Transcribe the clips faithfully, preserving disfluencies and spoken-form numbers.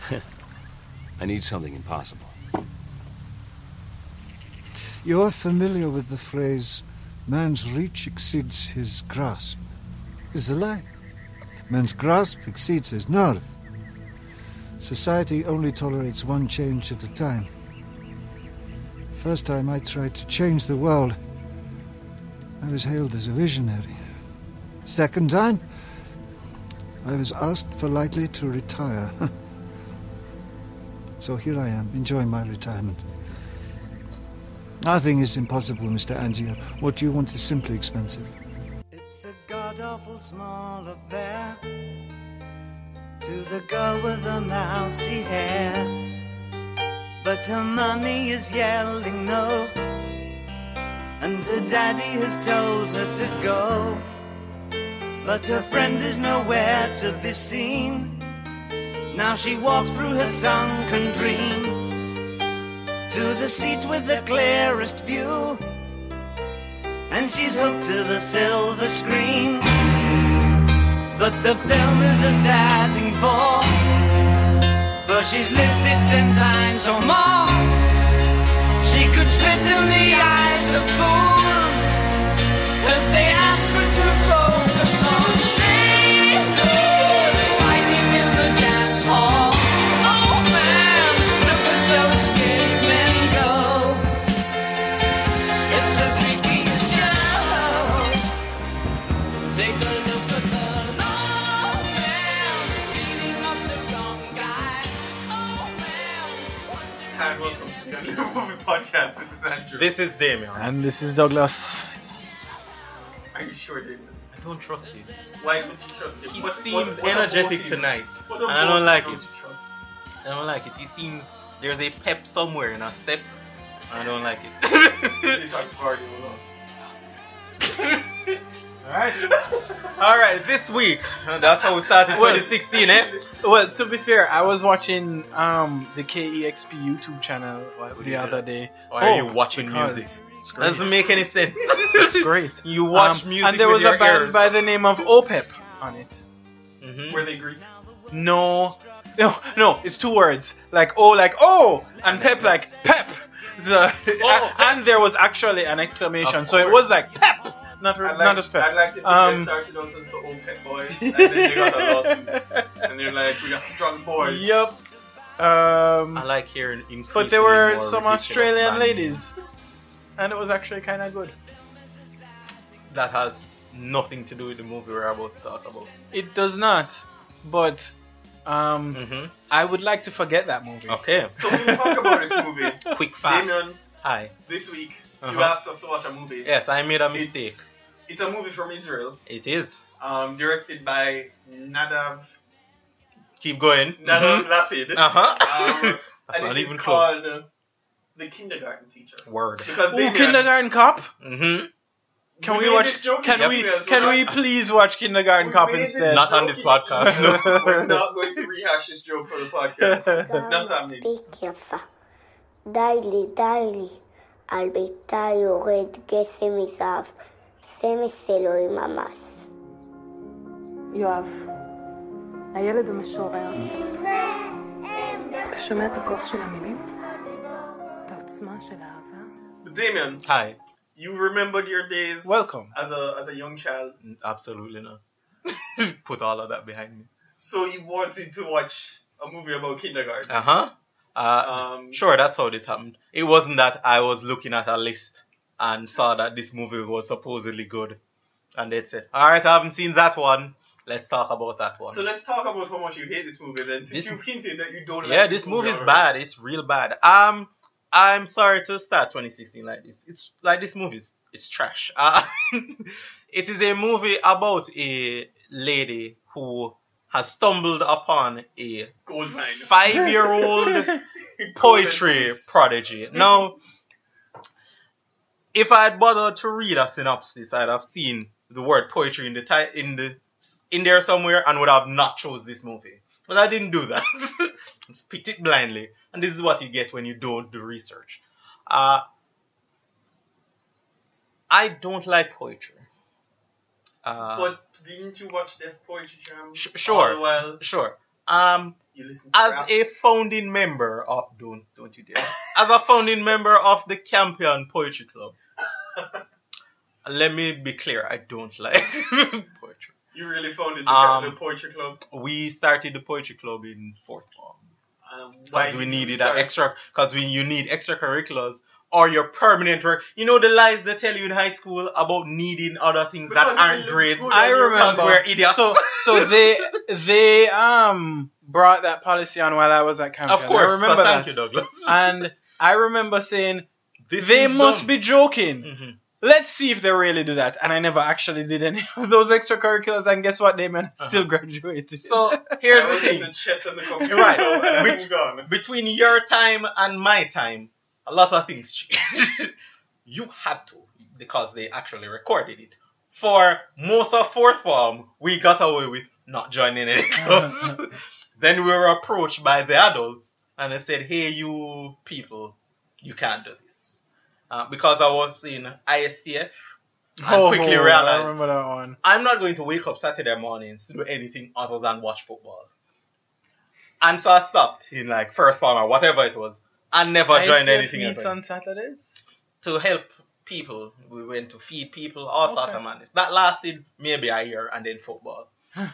I need something impossible. You are familiar with the phrase, man's reach exceeds his grasp. It's a lie. Man's grasp exceeds his nerve. Society only tolerates one change at a time. First time I tried to change the world, I was hailed as a visionary. Second time, I was asked politely to retire. So here I am, enjoying my retirement. Nothing is impossible, Mister Angier. What you want is simply expensive. It's a god-awful small affair to the girl with the mousy hair, but her mummy is yelling no, and her daddy has told her to go, but her friend is nowhere to be seen. Now she walks through her sunken dream to the seat with the clearest view, and she's hooked to the silver screen. But the film is a sad thing for, for she's lived it ten times or more. She could spit in the eyes of fools if they ask her to focus on sailors fighting in the dance hall. Oh man, look at those cavemen go. It's the freakiest show. Take a look at the long man beating up the wrong guy. Oh man, wonder- Hi, welcome to the New Movie Podcast. This is Andrew. This is Damien. And this is Douglas. Are you sure, David? I don't trust him. Why don't you trust him? He What- seems what- what energetic about him? tonight. What And about I don't him like don't it. you trust? I don't like it. He seems there's a pep somewhere in a step. I don't like it. He's like Guardiola. Alright. Alright, this week. That's how we started Well- twenty sixteen, eh? Well, to be fair, I was watching um the K E X P YouTube channel the Yeah. other day. Why are you Oh, watching because music? It's great. Doesn't make any sense. It's great. You watch Um, music and there with was your a band ears. by the name of Opep on it. Mhm. Were they Greek? No, no, no. It's two words. Like oh, like oh, and pep, like pep. The, Oh, and there was actually an exclamation, Of so it course. was like pep, not I not like, as pep. I like that they Um, started out as the OPEC boys, and then they got a lawsuit. And they're like, we got strong boys. Yup. Um, I like hearing increasingly but there were more some ridiculous Australian band ladies, and it was actually kind of good. that has nothing to do with the movie we're about to talk about. It does not, but um, Mm-hmm. I would like to forget that movie. Okay. So when we talk about this movie, Quick, fast. Damien, Hi. this week, you Uh-huh. asked us to watch a movie. Yes, I made a mistake. It's, it's a movie from Israel, It is. um, directed by Nadav, Keep going. Nadav Mhm. Lapid. Uh-huh. Um, That's and not it is even close. called uh, The Kindergarten Teacher. Word. Because Ooh, Damien, Kindergarten Cop. Mm-hmm. Can we we, made watch? this joke Can Yep. we? as Can well. we please watch Kindergarten We Cop made this instead? Not on joke this in podcast. English. We're not going to rehash this joke for the podcast. That's happening. מספיק יפה. די לי, די לי. על ביתה יורד גשם מזהב. סמס אלוהים ממס. יואב, הילד הוא משורר. אתה שומע את הכוח של המילים? את העוצמה של האהבה? But Damien, Hi. you remembered your days Welcome. as a as a young child, Absolutely not. Put all of that behind me. so you wanted to watch a movie about kindergarten. Uh-huh. Uh, Um, sure, that's how this happened. It wasn't that I was looking at a list and saw that this movie was supposedly good. And they said, alright, I haven't seen that one. Let's talk about that one. So let's talk about how much you hate this movie then, since This- you've hinted that you don't like yeah, this movie is bad. It's real bad. Um, I'm sorry to start twenty sixteen like this. It's like this movie is it's trash. Uh, it is a movie about a lady who has stumbled upon a Gold mine. five-year-old poetry Golden goose. prodigy. Now, if I had bothered to read a synopsis, I'd have seen the word poetry in the ti- in the in there somewhere and would have not chose this movie. But I didn't do that. Just picked it blindly, and this is what you get when you don't do research. Uh, I don't like poetry. Uh, But didn't you watch Deaf Poetry Jam? sh- sure, All the while? sure. Um, You listen to As rap. a founding member of don't don't you dare. As a founding member of the Campion Poetry Club, let me be clear, I don't like poetry. You really founded the, Um, the poetry club. We started the poetry club in fourth form Um, because why we did you needed start? that extra. Because we you need extracurriculars or your permanent work. You know the lies they tell you in high school about needing other things Because that it aren't look grades. good I on your Because remember. we're idiots. So so they they um brought that policy on while I was at Campion. of course, I remember so thank that. you, Douglas. And I remember saying This they is must dumb. be joking. Mhm. Let's see if they really do that. And I never actually did any of those extracurriculars. And guess what, Damon? Still Uh-huh. graduated. So here's I the was in thing. the chess and the computer. Right. club and I Which- moved on. Between your time and my time, a lot of things changed. You had to, because they actually recorded it. For most of fourth form, we got away with not joining any clubs. Then we were approached by the adults, and they said, hey, you people, you can't do this. Uh, because I was in I S C F, and quickly I realized, remember that one. I'm not going to wake up Saturday mornings to do anything other than watch football. And so I stopped in like first form or whatever it was, and never joined I S C F anything meets else. on Saturdays. To help people, we went to feed people, all sorts Okay. of madness. That lasted maybe a year, and then football.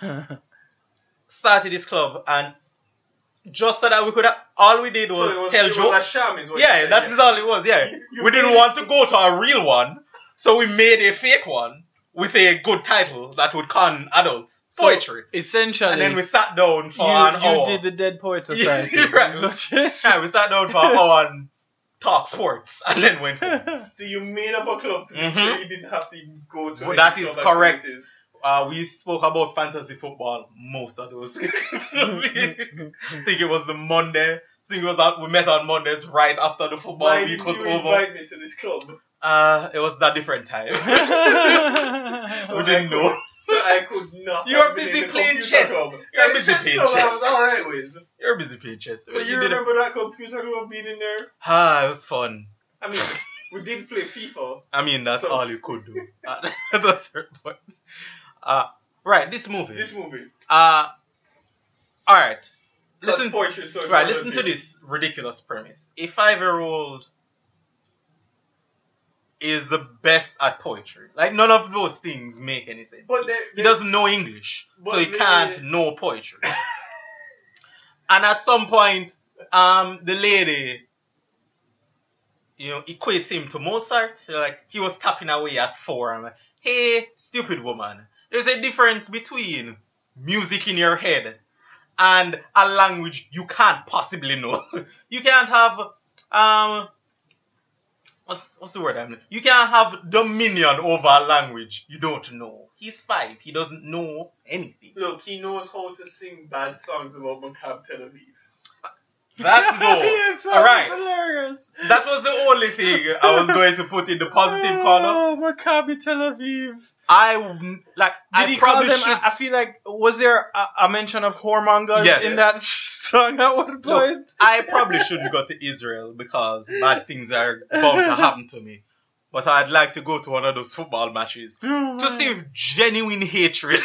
Started this club, and just so that we could have, all we did was, So it was, tell it jokes. was a sham, is what Yeah, you're that saying, is all it was, yeah. You- you we didn't made- want to go to a real one, so we made a fake one with a good title that would con adults. So, Poetry. Essentially, And then we sat down for you, an you hour. did the Dead Poet Yeah, Society. right. Is what you're Yeah, we sat down for an hour and talked sports, and then went home. saying. So you made up a club to make Mhm. sure you didn't have to go to Well, any that is club correct. activities. Uh, we spoke about fantasy football most of those. I think it was the Monday. I think it was out, we met on Mondays right after the football Why week did was you over. invite me to this club? Uh, it was that different time. So we didn't I could, know. So I could not. You were have been busy in the playing computer chess. Club. You were The busy chess playing club I chess. was alright with. You're busy playing chess. But you did it. remember that computer club being in there? Ah, it was fun. I mean, we did play FIFA. I mean, that's So- all you could do at a certain point. Uh, right, this movie. This movie. Uh, all right. Listen, Listen, poetry. So right. Listen to this ridiculous premise. A five-year-old is the best at poetry. Like none of those things make any sense. But there, He doesn't know English, But so he they- can't know poetry. And at some point, um, the lady, you know, equates him to Mozart. Like he was tapping away at four. I'm like, hey, stupid woman. There's a difference between music in your head and a language you can't possibly know. You can't have um what's what's the word I mean? You can't have dominion over a language you don't know. He's five, he doesn't know anything. Look, he knows how to sing bad songs about Macabre Tel Aviv. That's no. Yes, that Alright. was hilarious. That was the only thing I was going to put in the positive column. Oh, Maccabi Tel Aviv. I like Did I he call probably them? should I, I feel like was there a, a mention of whoremongers Yes. in that song at one point? Look, I probably shouldn't go to Israel because bad things are bound to happen to me. But I'd like to go to one of those football matches Oh, to man. see genuine hatred.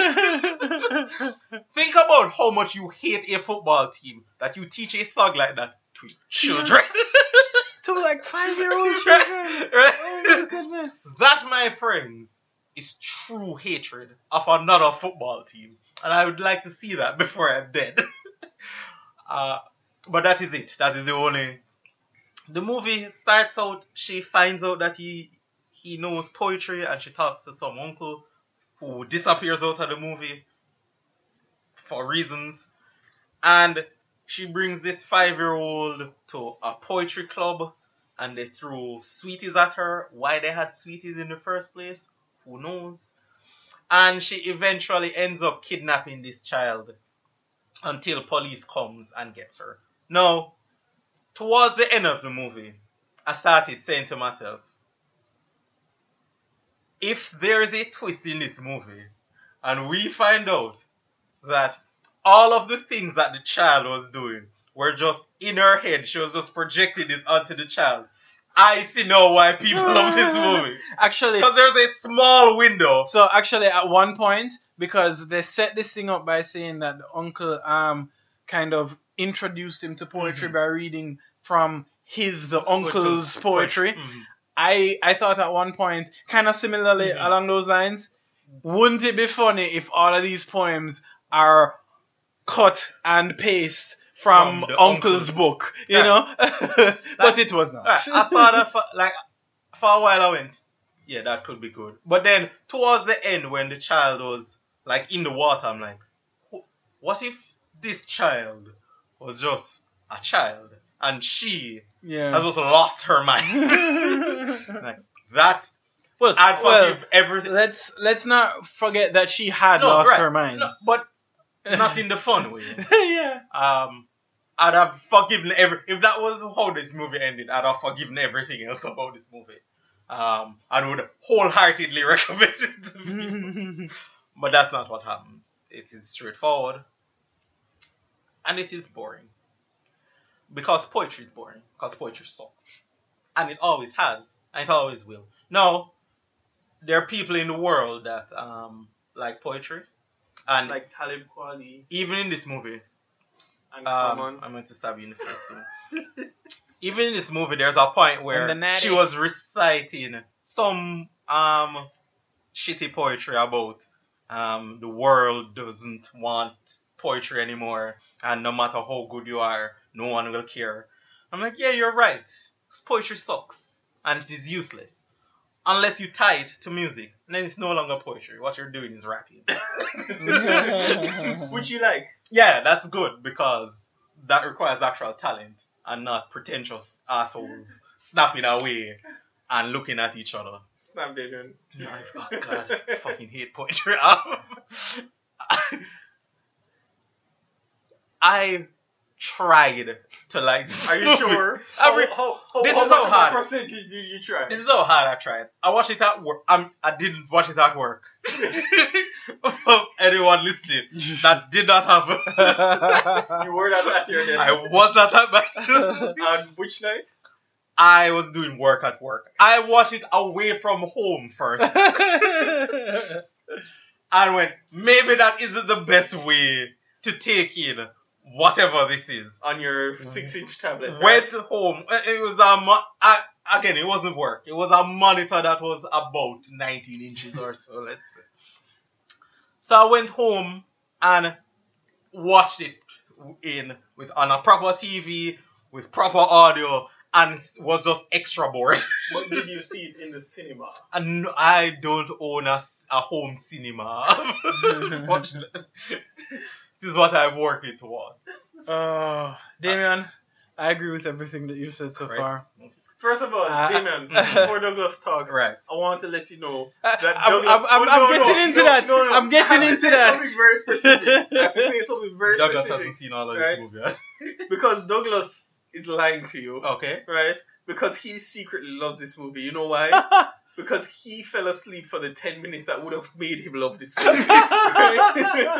Think about how much you hate a football team that you teach a song like that to children. to like five-year-old Right, children. right. Oh my goodness. That, my friends, is true hatred of another football team. And I would like to see that before I'm dead. uh, but that is it. That is the only... The movie starts out, she finds out that he he knows poetry, and she talks to some uncle who disappears out of the movie for reasons. And she brings this five-year-old to a poetry club, and they throw sweeties at her. Why they had sweeties in the first place, who knows? And she eventually ends up kidnapping this child until police comes and gets her. Now, towards the end of the movie, I started saying to myself, if there is a twist in this movie, and we find out that all of the things that the child was doing were just in her head, she was just projecting this onto the child, I see now why people love this movie. Actually, Because there's a small window. so actually at one point, because they set this thing up by saying that the uncle um kind of introduced him to poetry by reading from his the uncle's Uncle's poetry. Mhm. I I thought at one point, kind of similarly Mhm. along those lines, wouldn't it be funny if all of these poems are cut and paste from, From the uncle's uncle's- book, you Yeah. know? But it was not. Alright, I thought that for, like for a while I went, yeah, that could be good. But then towards the end, when the child was like in the water, I'm like, wh- what if this child was just a child and she Yeah. has just lost her mind? Like that, well, I'd well, forgive everything. let's let's not forget that she had No, lost right. her mind. No, but not in the fun way. Yeah. Um, I'd have forgiven every. If that was how this movie ended, I'd have forgiven everything else about this movie. Um, and would wholeheartedly recommend it to people. But that's not what happens. It is straightforward, and it is boring. Because poetry is boring. Because poetry sucks, and it always has, and it always will. Now, there are people in the world that um like poetry, and Like Talib Kweli even in this movie. and Um, Common. I'm going to stab you in the face soon. Even in this movie, there's a point And where the natty. she was reciting some um shitty poetry about um the world doesn't want poetry anymore, and no matter how good you are, no one will care. I'm like, yeah, you're right. 'Cause poetry sucks and it is useless unless you tie it to music, and then it's no longer poetry. What you're doing is rapping. Which you like? Yeah, that's good because that requires actual talent and not pretentious assholes snapping away and looking at each other. Snap David. Oh god, I fucking hate poetry. I tried to like. this Are you movie. sure? I re- how, how, this how is much how hard. percentage did you try? This is how hard I tried. I watched it at work. I'm, I didn't watch it at work. For anyone listening that did not have. You were not at your desk. I was not at my. On which night? I was doing work at work. I watched it away from home first. And went, maybe that isn't the best way to take in whatever this is. On your six-inch tablet. Went home. It was a mo- I, again, it wasn't work. It was a monitor that was about nineteen inches or so, let's say. So I went home and watched it in with on a proper T V with proper audio, and was just extra bored. But did you see it in the cinema? And I don't own a, a home cinema. Unfortunately. This is what I'm working towards. Oh, Damien, I agree with everything that you've said so far. Christ. First of all, Uh, Damien, mhm. before Douglas talks, Right. I want to let you know Uh, that I'm, Douglas... I'm, I'm, Oh, I'm no, getting no, into no, that. no, no. I'm I getting have to into say that. something very specific. I have to say something very Douglas specific. hasn't seen all of right? this movie. Because Douglas is lying to you, Okay. right? Because he secretly loves this movie. You know why? Because he fell asleep for the ten minutes that would have made him love this movie. Right?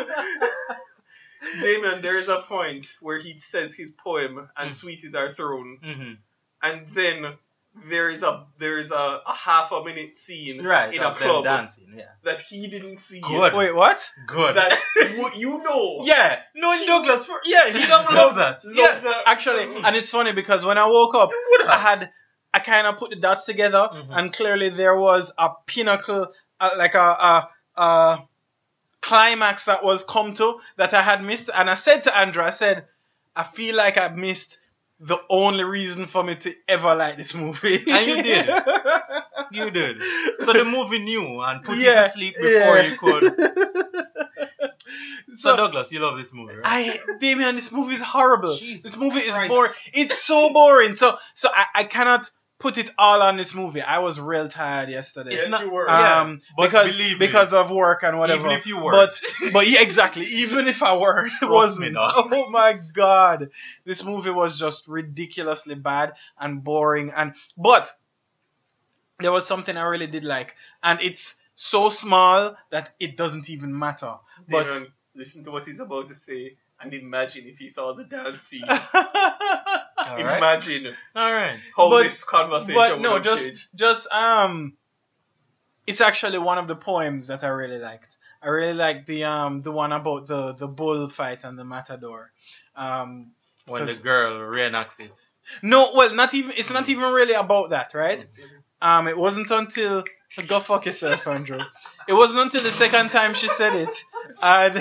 Damien, there is a point where he says his poem and Mm. sweeties are thrown, Mm-hmm. and then there is a there is a, a half a minute scene Right. in a of them club dancing. Yeah. that he didn't see. Good. Wait, what? Good. That you, you know. yeah. Knowing Douglas. For, yeah. He don't love that. Love Yeah. that. Actually, and it's funny because when I woke up, I had I kind of put the dots together, Mhm. and clearly there was a pinnacle, uh, like a, a, a climax that was come to that I had missed. And I said to Andrew, I said, I feel like I missed the only reason for me to ever like this movie. And you did. You did. So the movie knew and put Yeah, you to sleep before yeah. you could. So, So Douglas, you love this movie, right? I, Damien, this movie is horrible. Jesus this movie is Christ. boring. It's so boring. So, so I, I cannot put it all on this movie. I was real tired yesterday. Yes, No, you were. yeah, Um, but because believe me, because of work and whatever. even if you but weren't. but yeah, exactly. Even if I were, it me, wasn't. dog. Oh my god, this movie was just ridiculously bad and boring. And but there was something I really did like, and it's so small that it doesn't even matter. But Damien, listen to what he's about to say and imagine if he saw the dance scene. All right. Imagine All right. how But- this conversation but would no, have just changed. just um, it's actually one of the poems that I really liked. I really liked the um the one about the the bull fight and the matador. Um, When the Cause- girl reenacts it. no, well, not even. It's not even really about that, right? Um, it wasn't until go fuck yourself, Andrew. It wasn't until the second time she said it, and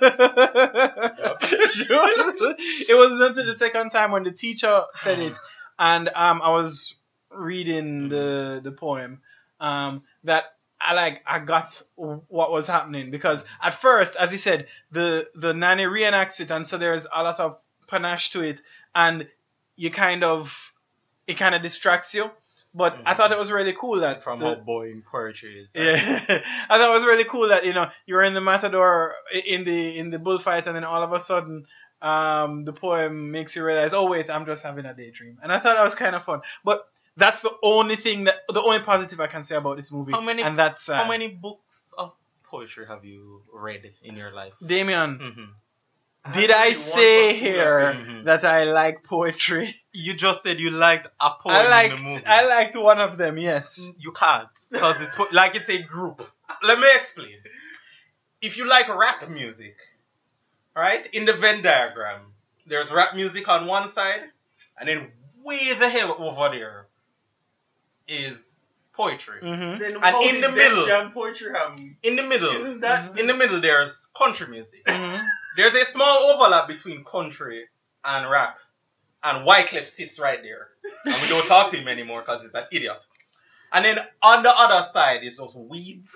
She was- it wasn't until the second time when the teacher said it, and um, I was reading the the poem, um, that I like I got what was happening, because at first, as he said, the the nanny reenacts it, and so there's a lot of panache to it, and you kind of it kind of distracts you. But I thought it was really cool that From the- how boring poetry is. yeah, I thought it was really cool that, you know, you were in the matador in the in the bullfight, and then all of a sudden, um, the poem makes you realize, oh wait, I'm just having a daydream, and I thought that was kind of fun. But that's the only thing that the only positive I can say about this movie. How many- And that's uh, How many books of poetry have you read in your life? Damien. Mm-hmm. Did I Has to be one say for school, here I think. that I like poetry? You just said you liked a poem I in the liked movie. I liked one of them. Yes. You can't, because it's po- like it's a group. Let me explain. If you like rap music, right? In the Venn diagram, there's rap music on one side, and then way the hell over there is poetry. Mm-hmm. Then And how in did the Def middle- Jam poetry have? In the middle, Isn't that in the middle, there's country music. Mm-hmm. There's a small overlap between country and rap, and Wyclef sits right there, and we don't talk to him anymore because he's an idiot. And then on the other side is just Weeds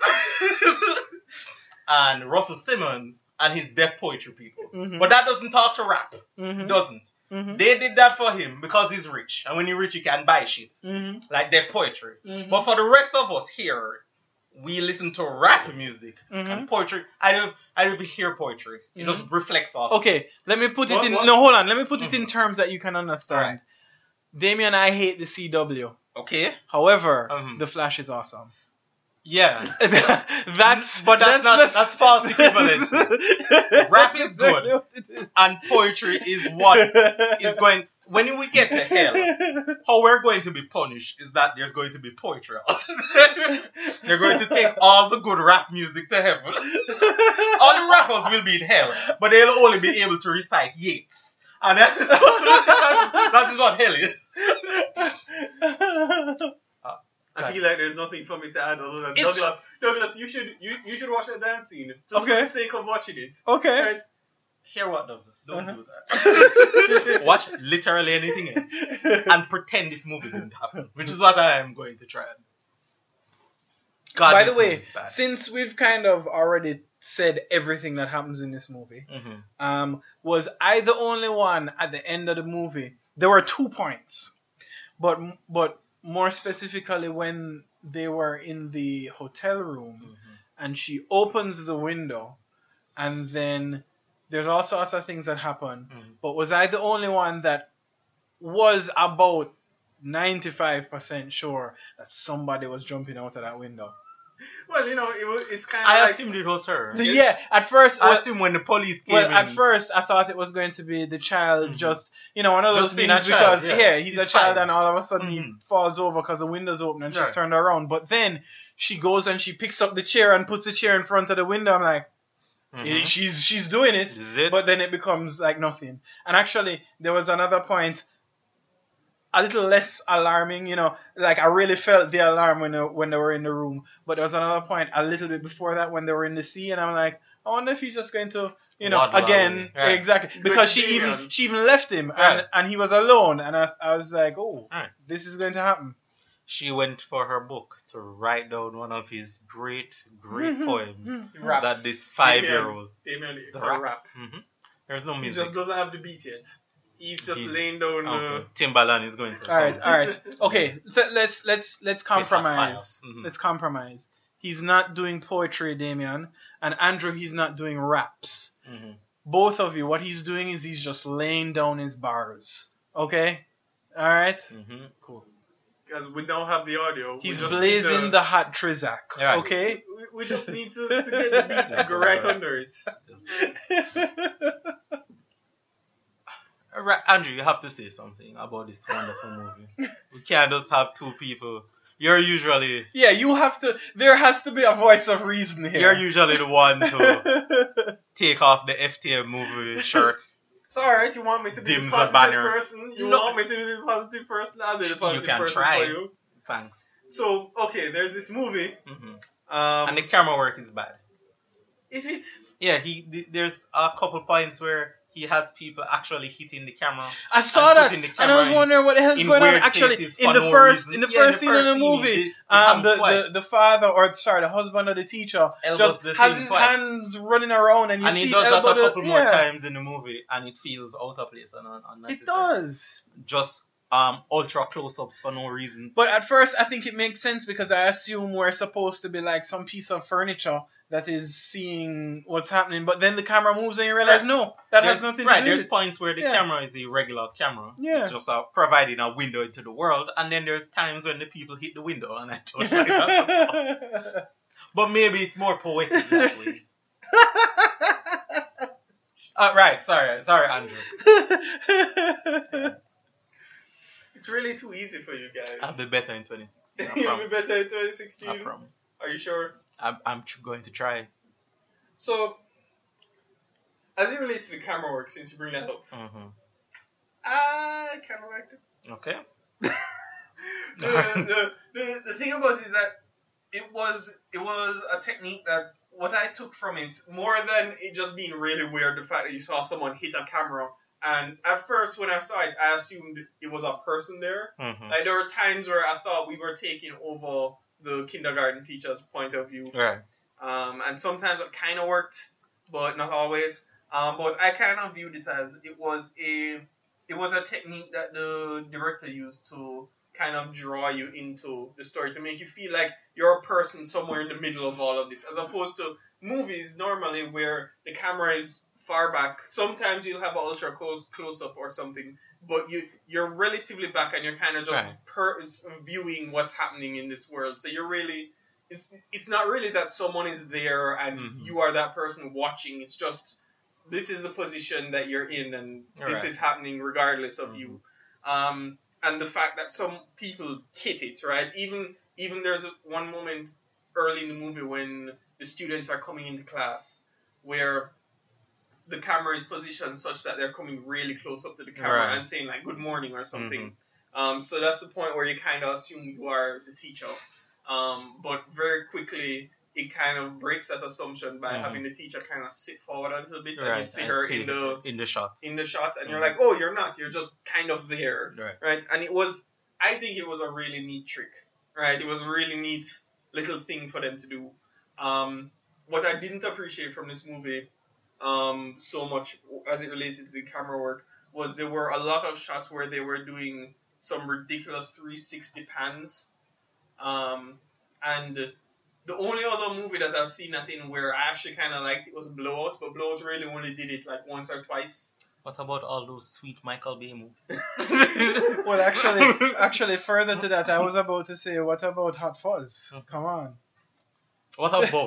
and Russell Simmons and his deaf poetry people. Mhm. But that doesn't talk to rap. Mhm. Doesn't. Mhm. They did that for him because he's rich, and when you're rich, you can buy shit Mhm. like deaf poetry. Mhm. But for the rest of us here, we listen to rap music Mhm. and poetry. I don't, I don't hear poetry. It just reflects off. Okay, let me put it What- in. what? No, hold on. Let me put it in Mhm. terms that you can understand. Alright. Damien, I hate the C W. Okay. However, Mhm. the Flash is awesome. Yeah. that's But that's not- that's false equivalency. Rap is good. good. And poetry is what is going. When we get to hell, how we're going to be punished is that there's going to be poetry out. They're going to take all the good rap music to heaven. All the rappers will be in hell, but they'll only be able to recite Yeats. And that is, that is what hell is. I feel like there's nothing for me to add other than It's- Douglas. Douglas, you should you, you should watch that dance scene just Okay. for the sake of watching it. Okay. Right? Hear what, Douglas? Don't Uh-huh. do that. Watch literally anything else and pretend this movie didn't happen, which is what I am going to try. God, By this the way, movie is bad. since we've kind of already said everything that happens in this movie, Mhm. um, was I the only one at the end of the movie? There were two points, but but more specifically when they were in the hotel room Mm-hmm. and she opens the window, and then there's all sorts of things that happen. Mhm. But was I the only one that was about ninety-five percent sure that somebody was jumping out of that window? Well, you know, it was, it's kind of I like assumed it was her. Yeah, at first, I well, assumed when the police came well, in. at first I thought it was going to be the child Mhm. just, you know, one of those Just being things a child, because, yeah. yeah, he's, He's a child fine. and all of a sudden he Mhm. falls over because the window's open and she's Right. turned around. But then she goes and she picks up the chair and puts the chair in front of the window. I'm like, Mhm. she's she's doing it. Is it? But then it becomes like nothing. And actually, there was another point, a little less alarming, you know, like I really felt the alarm when they, when they were in the room. But there was another point a little bit before that when they were in the sea, and I'm like, I wonder if he's just going to, you know, Waddle again, away. Right. exactly, He's going because to she be even around. she even left him, Right. and and he was alone, and I I was like, oh, Right. this is going to happen. She went for her book to write down one of his great, great Mhm. poems Mhm. raps. that this five-year-old Damien, it's a raps. rap. Mhm. There's no He music. just doesn't have the beat yet. He's just He- laying down. Okay. Uh, Timbaland is going to. All right, all right, okay. So let's let's let's Spit hot compromise. fire. Mhm. Let's compromise. He's not doing poetry, Damien, and Andrew. He's not doing raps. Mhm. Both of you, what he's doing is he's just laying down his bars. Okay, all right. Mhm. Cool. because we don't have the audio. He's we just blazing need to, the hot Trizak. Right. Okay. We, we just need to, to get the beat to go right under it. All right, Andrew, you have to say something about this wonderful movie. We can't just have two people. You're usually Yeah, you have to. There has to be a voice of reason here. you're usually the one to take off the F T M movie shirt It's alright, you want me to be Dim the the positive banner. person? You No. want me to be the positive person? I'll be the positive can person try. for you. Thanks. So, okay, there's this movie. hmm Um, And the camera work is bad. is it? Yeah, he th- there's a couple points where he has people actually hitting the camera. I saw And that, putting the and I was camera wondering what the hell's in going on. weird Actually, places in for the no first, reason. in the Yeah, in first the scene of first the scene, movie, it- it um, happens the, the twice. the father, or sorry, the husband of the teacher, Elbows just the has thing his twice. hands running around, and you And see he does that elbow a the- couple more yeah, times in the movie, and it feels out of place and un- unnecessary. It does. Just um ultra close-ups for no reason. But at first, I think it makes sense because I assume we're supposed to be like some piece of furniture that is seeing what's happening. But then the camera moves and you realize, Right. no, that There's- has nothing right, to do there's with it. points where the Yeah. camera is a regular camera. Yeah. It's just uh, providing a window into the world, and then there's times when the people hit the window, and I don't like that. But maybe it's more poetic that way. Uh, right, sorry, sorry, Andrew. It's really too easy for you guys. I'll be better in twenty sixteen. I You'll be promise. better in twenty sixteen. I promise. Are you sure? I'm, I'm tr- going to try. So, as it relates to the camera work, since you bring that up, hmm I kind of liked it. Okay. the, the, the, the thing about it is that it was it was a technique that what I took from it, more than it just being really weird, the fact that you saw someone hit a camera, and at first when I saw it, I assumed it was a person there. hmm Like there were times where I thought we were taking over the kindergarten teacher's point of view, Right. um, and sometimes it kind of worked, but not always. Um, but I kind of viewed it as it was a it was a technique that the director used to kind of draw you into the story, to make you feel like you're a person somewhere in the middle of all of this, as opposed to movies normally where the camera is far back. Sometimes you'll have an ultra close close up or something, but you you're relatively back and you're kind of just Right. per, viewing what's happening in this world. So you're really it's it's not really that someone is there and Mhm. you are that person watching. It's just this is the position that you're in, and this Right. is happening regardless of Mhm. you. Um, and the fact that some people hit it, right? Even even there's a, one moment early in the movie when the students are coming into class where the camera is positioned such that they're coming really close up to the camera Right. and saying like good morning or something. Mhm. Um, so that's the point where you kind of assume you are the teacher. Um, but very quickly it kind of breaks that assumption by Mhm. having the teacher kind of sit forward a little bit and Right. you see I her see in the in the shot. in the shot and you're Mhm. like, oh, you're not, you're just kind of there, Right. right? And it was, I think it was a really neat trick, right? It was a really neat little thing for them to do. Um, what I didn't appreciate from this movie um, so much as it related to the camera work was there were a lot of shots where they were doing some ridiculous three sixty pans. Um, and the only other movie that I've seen that in where I actually kind of liked it was Blowout, but Blowout really only did it like once or twice. What about all those sweet Michael Bay movies? Well, actually, actually, further to that, I was about to say, what about Hot Fuzz? Come on. What about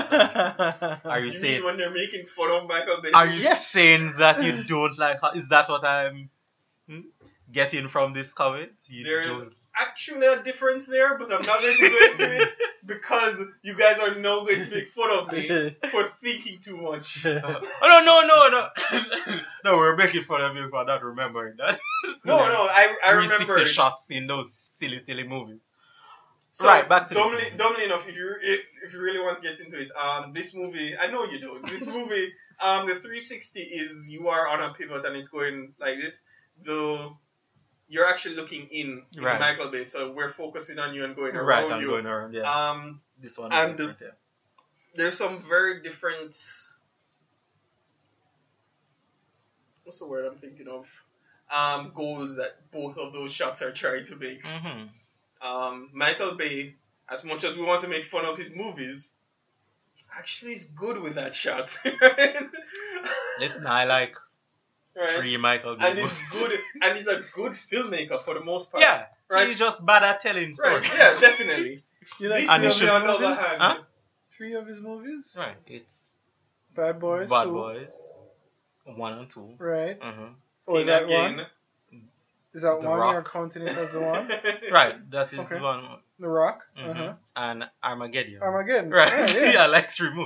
her? Are you You saying? mean when they're making fun of Michael Bay? Are you Yes. saying that you don't like her? Is that what I'm hmm, getting from this comment? You There is don't- actually a difference there, but I'm not going to go into it because you guys are now going to make fun of me for thinking too much. Oh, no, no, no, no. No, we're making fun of you for not remembering that. No, no, I, I three sixty remember it. shots in those silly, silly movies. So, Right, back to this dumbly, movie. dumbly enough, if you if you really want to get into it, um, this movie, I know you don't. This movie, um, the three sixty is you are on a pivot and it's going like this. The you're actually looking in, in Right. Michael Bay, so we're focusing on you and going around Right, I'm you. going around, yeah. Um, this one and is different, yeah. there's some very different. What's the word I'm thinking of? Um, goals that both of those shots are trying to make. Mm-hmm. Um, Michael Bay, as much as we want to make fun of his movies, actually is good with that shot. Right? Listen, I like Right? three Michael Bay And he's movies. good, and he's a good filmmaker for the most part. Yeah, Right? he's just bad at telling stories. Right, yeah, definitely. You like This And he movie, should- on the other movies? hand, Huh? Three of his movies? Right, it's Bad Boys, Bad two. Boys, one and two. Right. Uh-huh. Oh, is King that Again. one? Is that The one? Rock. You're counting it as the one? Right, that is Okay. one. The Rock? Mhm. Uh-huh. And Armageddon. Armageddon. Right, Yeah, yeah. yeah. like three movies.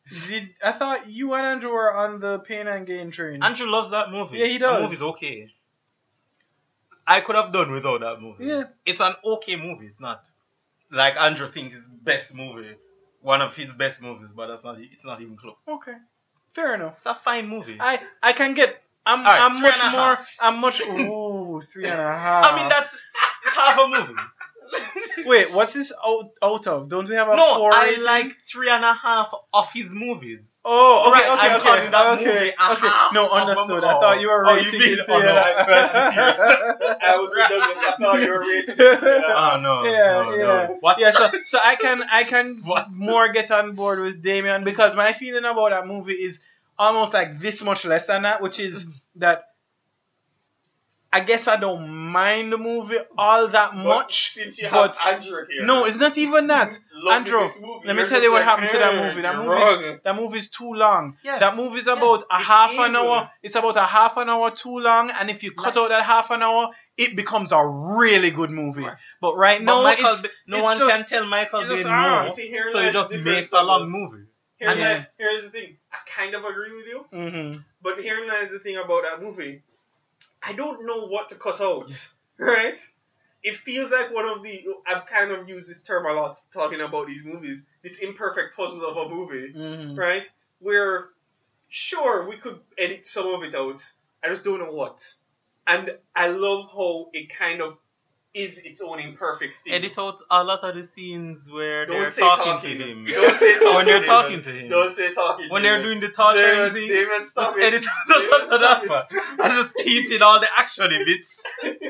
Did I thought you and Andrew were on the Pain and Gain train? Andrew loves that movie. Yeah, he The does. movie's okay. I could have done without that movie. Yeah. It's an okay movie. It's not like Andrew thinks his best movie, one of his best movies, but that's not. It's not even close. Okay, fair enough. It's a fine movie. I I can get. I'm Alright, I'm three much and a more. half. I'm much. Ooh, three and a half. I mean, that's half a movie. Wait, what's this out out of? Don't we have a No, four I rating? like three and a half of his movies. Oh, okay, Right, okay, I'm okay, calling that okay, movie okay. a half No, of a understood. movie. I thought you were Oh, you rating mean- it. oh, no, yeah. I- that's serious. I was redundant. I thought you were rating it. Oh no, Yeah, no, yeah, no. What? yeah. So, so I can, I can What? more get on board with Damien because my feeling about that movie is almost like this much less than that, which is that I guess I don't mind the movie all that But much. since you but have Andrew here. no, it's not even that. loving Andrew, this movie, let me you're tell just you what like, happened to that "Hey, movie. That you're movie, is, wrong." that movie is too long. Yeah. That movie is about a It's half an easy. hour. It's about a half an hour too long, and if you cut out that half an hour, it becomes a really good movie. Right. But right But now, Michael, it's, Bay- no it's one just, can tell Michael it's Bay just, no, ah, see, here so he lies just the makes difference a of long us. movie. Here And li- then- here's the thing. I kind of agree with you, Mhm. but here lies the thing about that movie. I don't know what to cut out, right? It feels like one of the. I've kind of used this term a lot talking about these movies. This imperfect puzzle of a movie, Mhm. right? Where, sure, we could edit some of it out. I just don't know what. And I love how it kind of is its own imperfect thing. Edit out a lot of the scenes where Don't they're say talking, talking. to him. Don't say talking. When they're Damon. talking to him. Don't say talking. When Damon. they're doing the torturing Damon, thing. Damon, stop Just it. edit out Damon, a lot of stop that part. And just keep in all the action bits.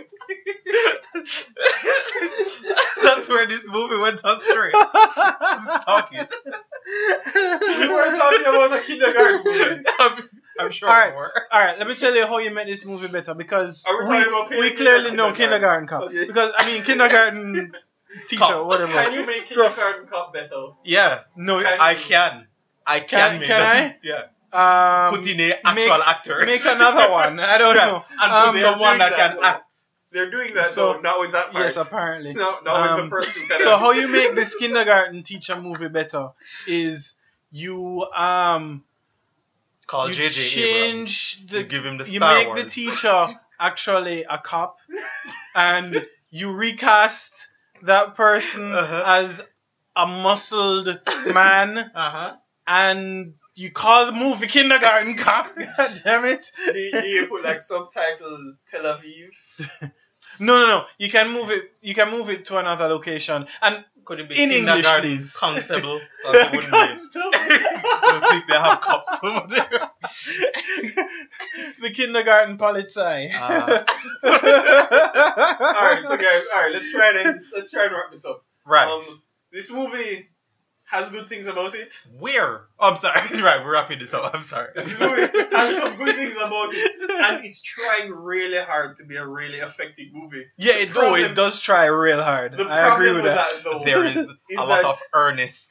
That's where this movie went astray. Just talking. We were talking about a kindergarten movie. I'm, I'm sure Alright. we were. All right, let me tell you how you make this movie better because Are we talking about we, Pain we and clearly Gain or know Kindergarten? kindergarten cop Okay. because I mean kindergarten teacher Cop. whatever. Can you make So- kindergarten cop better? Yeah, No, Can- I can. I can, Can- make can that. Yeah. um, Put in a actual make, actor. Make another one. I don't Yeah, know. and Um, put someone doing that that, can though. act. They're doing that So- though, not with that part. Yes, apparently. No, not with Um, the person who can So act. how you make this kindergarten teacher movie better is you um Call you J J change Abrams. the You give him the you Star make Wars. the teacher actually a cop and you recast that person Uh-huh. as a muscled man Uh-huh. and you call the movie Kindergarten Cop. God damn it. Do you, do you put like subtitle Tel Aviv? No, no, no. You can move it. You can move it to another location. And Could it be In English, kindergarten please. Constable? Because they wouldn't be. I don't think they have cops over there. the kindergarten Polizei. Uh, Alright, so guys, alright, let's try and end this, let's try and wrap this up. right. Um, this movie has good things about it. Where? Oh, I'm sorry. Right, we're wrapping this up. I'm sorry. This movie has some good things about it, and it's trying really hard to be a really effective movie. yeah, The it, no, it problem- does try real hard. The I agree problem with with that. that, though, There is is a lot that- of earnest.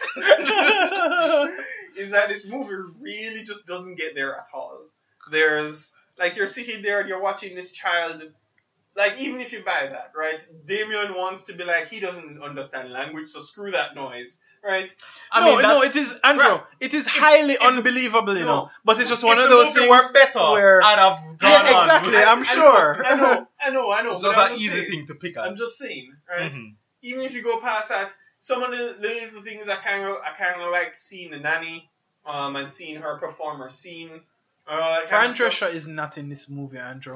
is that this movie really just doesn't get there at all. There's like you're sitting there and you're watching this child. Like, even if you buy that, right? Damien wants to be like, he doesn't understand language, so screw that noise, right? I no, mean, no, that's, it is Andrew. right. It is highly if- unbelievable, you no. know. But it's just if one of the those movie things were better, where I'd have gone Yeah, on. exactly. with it. I'm I sure. know, I know, I know, I know. It's but just I'm an just easy saying, thing to pick at. I'm just saying, right? Mhm. Even if you go past that, some of the little things I kind of, I kind of like seeing the nanny, um, and seeing her perform or seeing, uh, that kind Fran of stuff. Drescher is not in this movie, Andrew.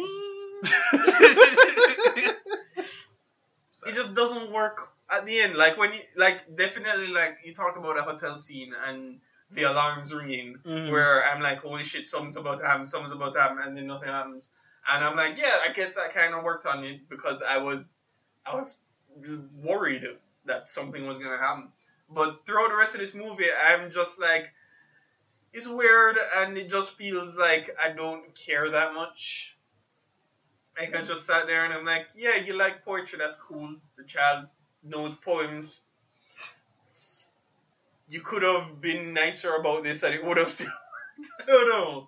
It just doesn't work at the end. Like when you, like definitely like you talked about a hotel scene and the alarms ringing, Mhm. where I'm like, holy shit, something's about to happen, something's about to happen, and then nothing happens. And I'm like, yeah, I guess that kind of worked on it because I was, I was worried that something was gonna happen. But throughout the rest of this movie, I'm just like, it's weird, and it just feels like I don't care that much. Like, I just sat there and I'm like, yeah, you like poetry, that's cool. The child knows poems. It's- you could have been nicer about this and it would have still worked. I don't know.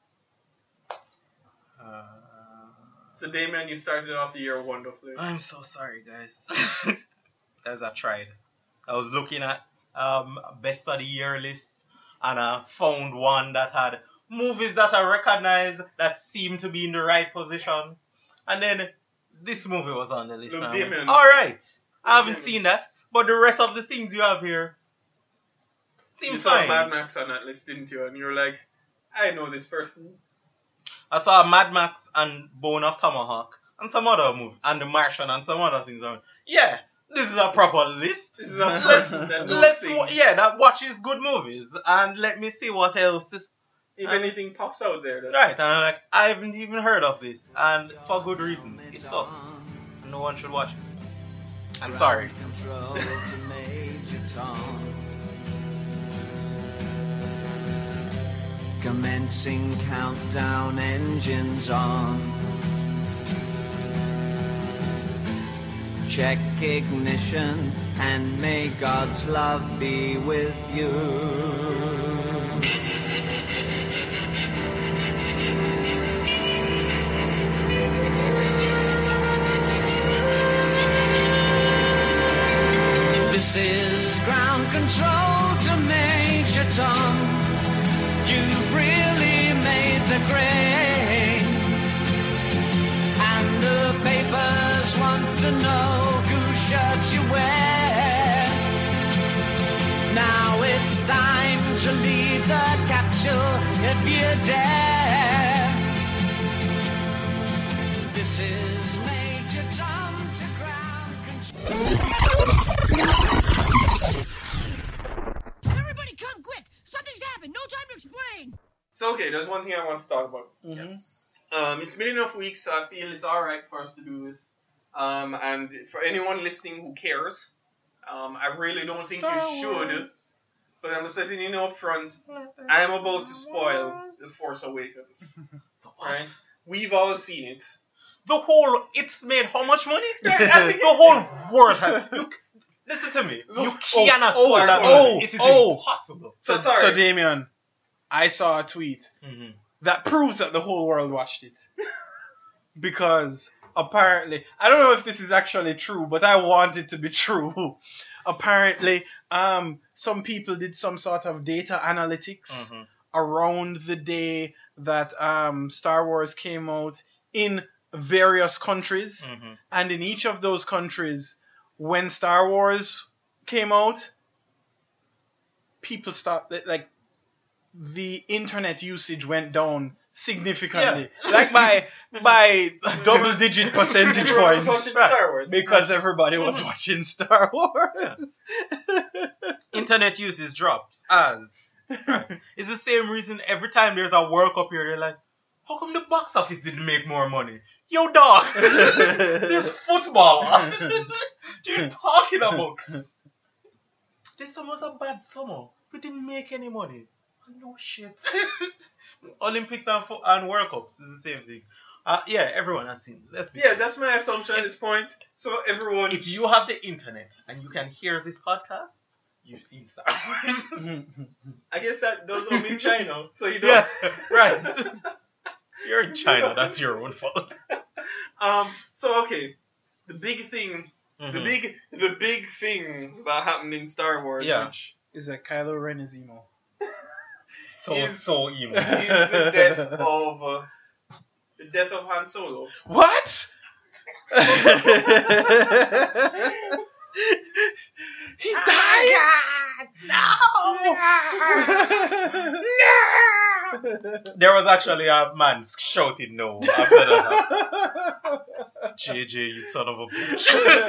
Uh, So, Damien, you started off the year wonderfully. I'm so sorry, guys. As I tried. I was looking at um best of the year list, and I found one that had movies that I recognized that seemed to be in the right position. And then this movie was on the list. Look, and I went, Damien. all right, I haven't Damien. seen that, but the rest of the things you have here You seems saw fine. Mad Max on that list, didn't you? And you were like, I know this person. I saw Mad Max and Bone of Tomahawk and some other movie, and The Martian and some other things. I went, yeah, this is a proper list. This is a person that knows Let's things. wa- yeah, that watches good movies, and let me see what else is If and- anything pops out there. That, right. And I'm like, I haven't even heard of this, and for good reason. It sucks. No one should watch it. I'm sorry. Control to Major Tom. Commencing countdown, engines on. Check ignition, and may God's love be with you. This is ground control to Major Tom. You've really made the grade. And the papers want to know whose shirts you wear. Now it's time to leave the capsule if you dare. This is Major Tom to ground control. Everybody come quick! Something's happened! No time to explain! So, okay, there's one thing I want to talk about. Mhm. Um, it's been enough weeks, so I feel it's alright for us to do this. Um, and for anyone listening who cares, um, I really don't think you should. But I'm setting you up front. I'm about to spoil The Force Awakens. Right? We've all seen it. The whole, it's made how much money? I think the whole world has. You, listen to me. You cannot oh, spoil that oh, movie. It is oh. impossible. So, So, sorry. so Damien, I saw a tweet Mm-hmm. that proves that the whole world watched it. Because apparently, I don't know if this is actually true, but I want it to be true. Apparently, um, some people did some sort of data analytics Mhm. around the day that um, Star Wars came out in various countries. Mhm. And in each of those countries, when Star Wars came out, people started, like, the internet usage went down significantly. Like by by double digit percentage Everyone was points. watching Star Wars. Because everybody was watching Star Wars. Internet usage drops as. Right. It's the same reason every time there's a World Cup here, they're like, how come the box office didn't make more money? Yo, dog! There's football! What are you talking about? This summer was a bad summer. We didn't make any money. No shit. Olympics and, fo- and World Cups is the same thing. Uh, yeah, everyone has seen. Let's be Yeah, clear. that's my assumption at this point. So everyone, If you have the internet and you can hear this podcast, you've seen Star Wars. I guess that those are in China, so you don't. Yeah, right. You're in China. That's your own fault. Um. So okay, the big thing, the Mhm. big, the big thing that happened in Star Wars, Yeah. which Is that Kylo Ren is emo? So is- so emo. is the death of uh, the death of Han Solo. What? He died? There was actually a man shouting no after that. J J, you son of a bitch.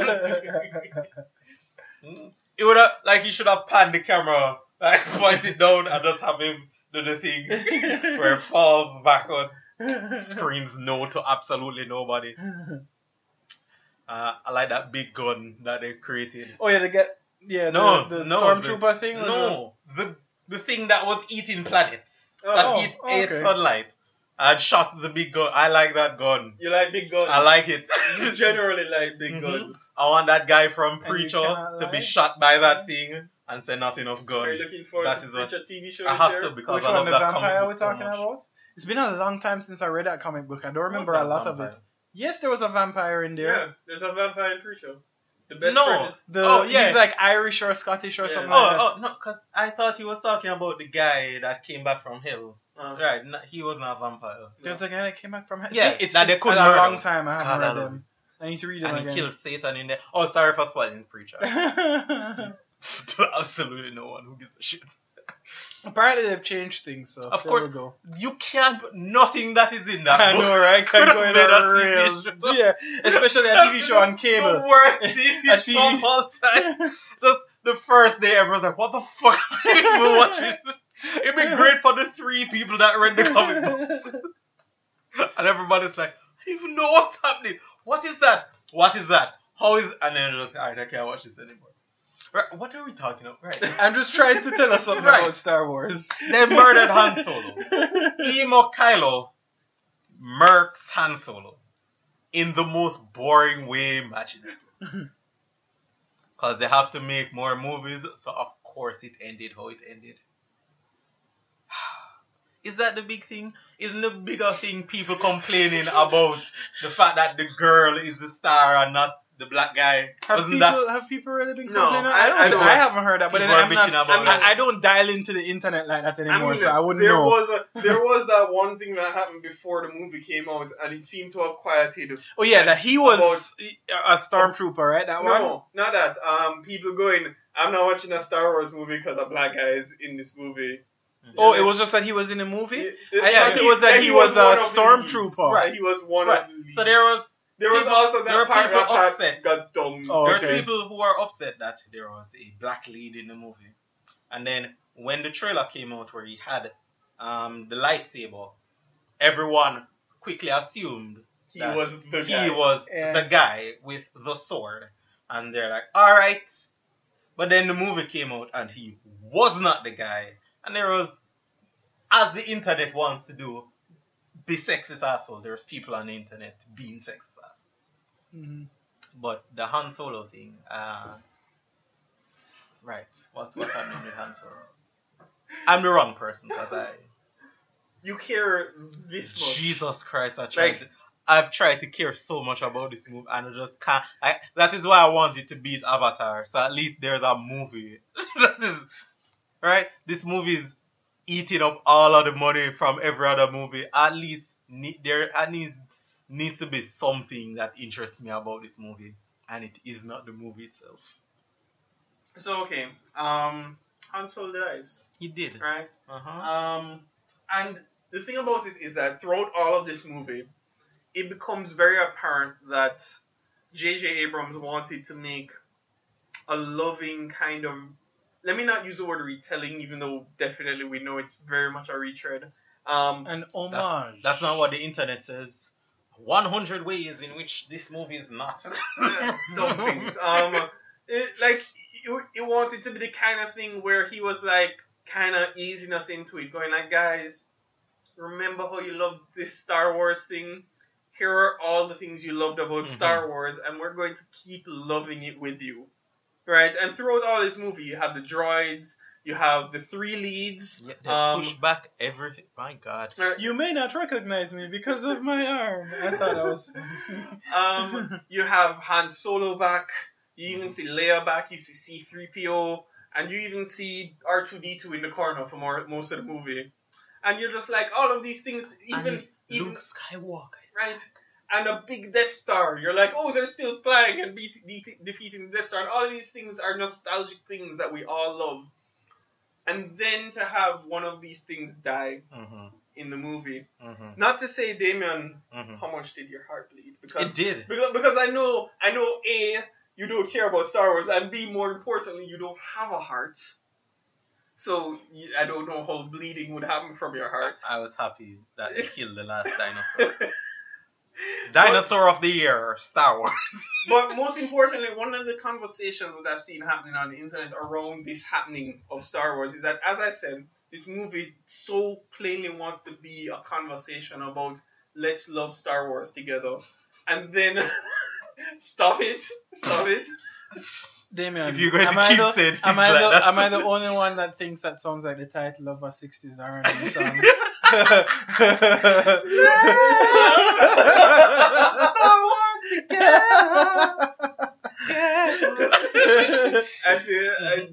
It would have, like, he should have panned the camera, like, point it down and just have him do the thing where it falls backwards, screams no to absolutely nobody. Uh, I like that big gun that they created. Oh yeah, they get yeah No, the, the no, stormtrooper the- thing. or No, the the thing that was eating planets, Oh, that oh, eat, oh, ate okay. sunlight, and shot the big gun. I like that gun. You like big guns. I like it. You generally like big Mhm. guns. I want that guy from And you Preacher cannot to be lie? shot by that thing and say nothing of gun. Are you looking forward That to is what- future T V shows I have here? to the, because which I one, love the that comic vampire book we're so talking much. about? It's been a long time since I read that comic book. I don't remember What's a that lot of vampire? it. Yes, there was a vampire in there. Yeah, there's a vampire preacher. The best No. friend is The, Oh, yeah. He's like Irish or Scottish or Yeah. something Oh, like that. oh, no, because I thought he was talking about the guy that came back from hell. uh, Right, no, he was not a vampire. There's a guy that came back from hell. Yeah, See, it's, that they it's couldn't been a murder long him. time. I haven't God, I read love them. I need to read them And he again. killed Satan in there. Oh, sorry for spoiling Preacher. To absolutely no one who gives a shit. Apparently they've changed things, so Of there course. we go. You can't put nothing that is in that I book. know, right? Can Could've go in made a a T V real, show. yeah, especially a T V show on cable. The worst T V A show T V of all time. Just the first day, everyone's like, what the fuck are you even watching? It'd be great for the three people that read the comic books. And everybody's like, I don't even know what's happening. What is that? What is that? How is... And then they're just like, alright, I can't watch this anymore. Right, what are we talking about? Right. I'm just trying to tell us something Right. about Star Wars. They murdered Han Solo. Emo Kylo murks Han Solo in the most boring way imaginable. Because they have to make more movies, so of course it ended how it ended. Is that the big thing? Isn't the bigger thing people complaining about the fact that the girl is the star and not the black guy? Have Wasn't people, that... have people really been No, complaining? I- I, don't, I I, don't. haven't heard that, but then People are I'm not, bitching about I, mean, it. I don't dial into the internet like that anymore, I mean, so I wouldn't there know. was a there was that one thing that happened before the movie came out, and it seemed to have quieted. Oh yeah, that he was About- a stormtrooper, right? That one. No, not that. Um, people going, I'm not watching a Star Wars movie because a black guy is in this movie. Oh, it was just that he was in a movie. It- I yeah, thought it was that he was a one of the stormtrooper. leads. Right, he was one Right. of the leads. So there was... there was people- also there were that part people that part upset. got dumb. Oh, There's okay. people who are upset that there was a black lead in the movie. And then when the trailer came out where he had um, the lightsaber, everyone quickly assumed He that was the he guy. was Yeah. the guy with the sword. And they're like, alright. But then the movie came out and he was not the guy. And there was, as the internet wants to do, be sexist asshole. There's people on the internet being sexist assholes. Mhm. But the Han Solo thing, uh, right? What's what's happening with Han Solo? I'm the wrong person because I, You care this much. Jesus Christ, I tried. Like- to, I've tried to care so much about this movie, and I just can't. I, that is why I want it to beat Avatar. So at least there's a movie. That is right. This movie is eating up all of the money from every other movie. At least ne- there at least needs to be something that interests me about this movie, and it is not the movie itself. So okay, um, Han Solo dies, He did. right? Uh-huh. Um, and the thing about it is that throughout all of this movie, it becomes very apparent that J J Abrams wanted to make a loving kind of, let me not use the word retelling, even though definitely we know it's very much a retread. Um, An That's, homage. that's not what the internet says. one hundred ways in which this movie is not. dumb things. Um, it, like it, it wanted to be the kind of thing where he was like kind of easing us into it, going like, guys, remember how you loved this Star Wars thing? Here are all the things you loved about Mhm. Star Wars, and we're going to keep loving it with you, right? And throughout all this movie, you have the droids, you have the three leads. Yeah, they um, push back everything. My God. uh, You may not recognize me because of my arm. I thought that was. Um, you have Han Solo back. You even see Leia back. You see C three P O, and you even see R two D two in the corner for more, most of the movie. And you're just like, all of these things, even And even Luke Skywalker. right, and a big Death Star. You're like, oh, they're still flying and beat, de- defeating the Death Star, and all of these things are nostalgic things that we all love. And then to have one of these things die Mm-hmm. in the movie. Mm-hmm. Not to say, Damien, Mm-hmm. how much did your heart bleed? Because It did. Because, because I know, I know, A, you don't care about Star Wars, and B, more importantly, you don't have a heart. So, y- I don't know how bleeding would happen from your heart. I was happy that they killed the last dinosaur. Dinosaur of the year, Star Wars. But most importantly, one of the conversations that I've seen happening on the internet around this happening of Star Wars is that, as I said, this movie so plainly wants to be a conversation about let's love Star Wars together. And then, stop it, stop it. Damien, If you're going am to I keep the, saying am things I like the, that. am I the only one that thinks that sounds like the title of a sixties R and B song?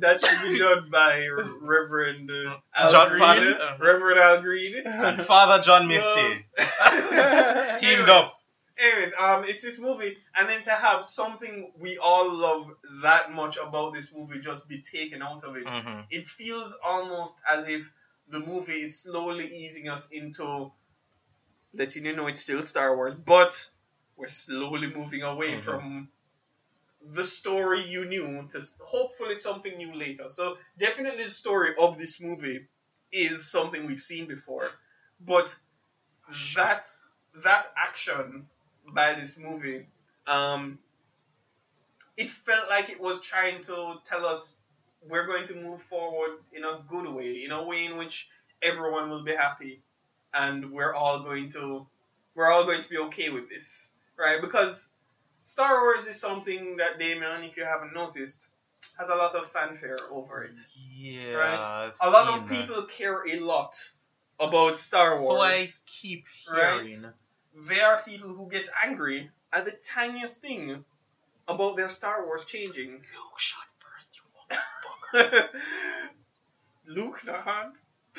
that should be done by Reverend uh, Al John Green. Father. Reverend Al Green. And Father John Misty. Teamed up. Anyways, um, it's this movie, and then to have something we all love that much about this movie just be taken out of it, Mhm. it feels almost as if the movie is slowly easing us into letting you know it's still Star Wars, but we're slowly moving away Mhm. from the story you knew to s- hopefully something new later. So definitely the story of this movie is something we've seen before, but that that action by this movie, um, it felt like it was trying to tell us we're going to move forward in a good way, in a way in which everyone will be happy, and we're all going to we're all going to be okay with this, right? Because Star Wars is something that, Damien, if you haven't noticed, has a lot of fanfare over it. Yeah. Right? I've A lot seen of that. people care a lot about Star Wars. So I keep Right? hearing. There are people who get angry at the tiniest thing about their Star Wars changing. Luke shot first, you motherfucker. Luke, not Han.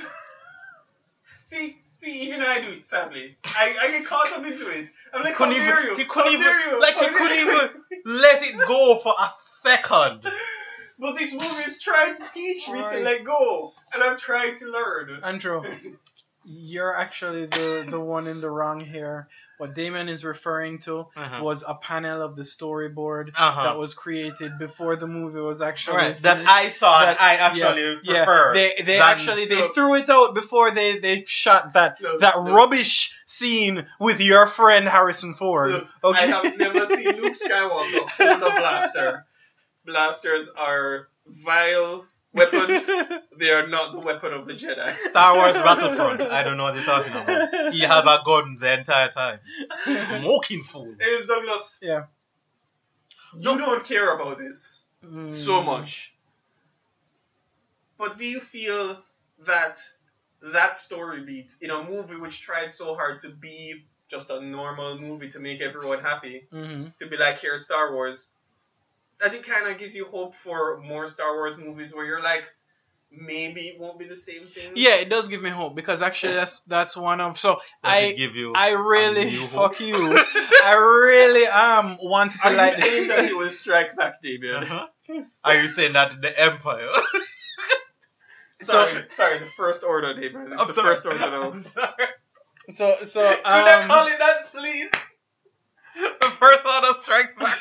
see, see, even I do it, sadly. I, I get caught up into it. I'm like, how couldn't dare even, you? he couldn't How even, dare you? like How he couldn't dare even you? let it go for a second. But this movie is trying to teach me to Alright. let go, and I'm trying to learn. Andrew, you're actually the, the one in the wrong here. What Damon is referring to Uh-huh. was a panel of the storyboard Uh-huh. that was created before the movie was actually Right, that finished. I saw, That- that I actually yeah, prefer. They they than- actually they threw it out before they, they shot that Look, that look. rubbish scene with your friend Harrison Ford. Look, Okay. I have never seen Luke Skywalker hold a blaster. Blasters are vile weapons. They are not the weapon of the Jedi. Star Wars Battlefront. I don't know what you're talking about. He has a gun the entire time. Smoking fool. Anyways, Douglas, Yeah. you don't care about this Mm. so much. But do you feel that that story beat in a movie which tried so hard to be just a normal movie to make everyone happy, Mhm. to be like, here's Star Wars, that it kind of gives you hope for more Star Wars movies where you're like, maybe it won't be the same thing? Yeah, it does give me hope because actually that's that's one of so Does I it give you I a really new fuck hope? you. I really am wanted to Are you like saying that it will strike back, Damien? Uh-huh. Are you saying that the Empire? So- Sorry, sorry, the First Order, Damien. It's I'm the sorry. First Order now. I'm sorry. so so Could I um, call it that, please? The First Order strikes back.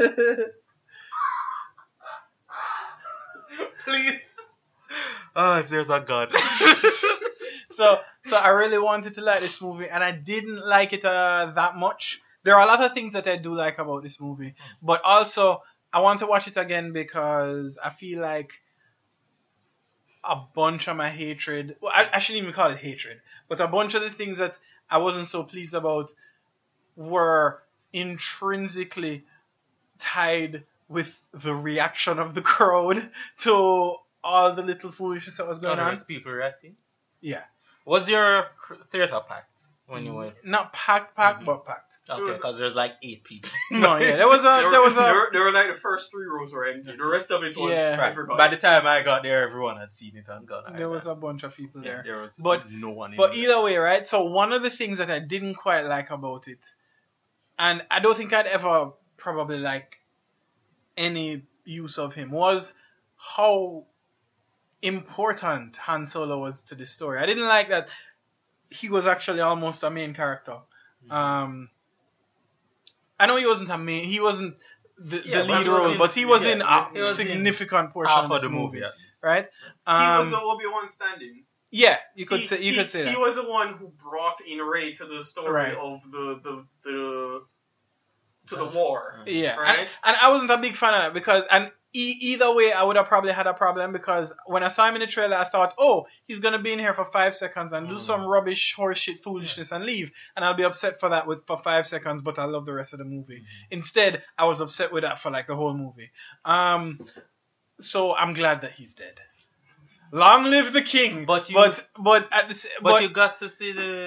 Please. Oh, if there's a God. so so I really wanted to like this movie and I didn't like it uh, that much. There are a lot of things that I do like about this movie, but also I want to watch it again because I feel like a bunch of my hatred, well, I, I shouldn't even call it hatred, but a bunch of the things that I wasn't so pleased about were intrinsically tied with the reaction of the crowd to all the little foolishness that was going on. There's people reacting. Yeah. Was your cr- theater packed when you went? Not packed, packed, Mhm. but packed. Okay, was- because there's like eight people. No, yeah, there was a, There, there were, was there, a, were, there were like the first three rows were empty. The rest of it was Yeah. Right. everybody. By the time I got there, everyone had seen it and gone. there was a bunch of people there. There was But- no one in But there. either way, right? So one of the things that I didn't quite like about it, and I don't think I'd ever probably like any use of him, was how important Han Solo was to the story. I didn't like that he was actually almost a main character. Um, I know he wasn't a main, he wasn't the, Yeah, the but lead he was role, in- but he was yeah, in a he was in significant portion half of of this the movie. movie, right? he Um, was the Obi-Wan stand-in. yeah, you could he, say you he, could say that. He was the one who brought in Rey to the story Right. of the, the, the to the war. Yeah, Right? and, and I wasn't a big fan of that because, and e- either way, I would have probably had a problem because when I saw him in the trailer, I thought, oh, he's gonna be in here for five seconds and do Mm. some rubbish, horseshit, foolishness and leave, and I'll be upset for that with for five seconds, but I love the rest of the movie. Mm. Instead, I was upset with that for like the whole movie. Um, so I'm glad that he's dead. Long live the king! But you- but but at the s- But, but you got to see the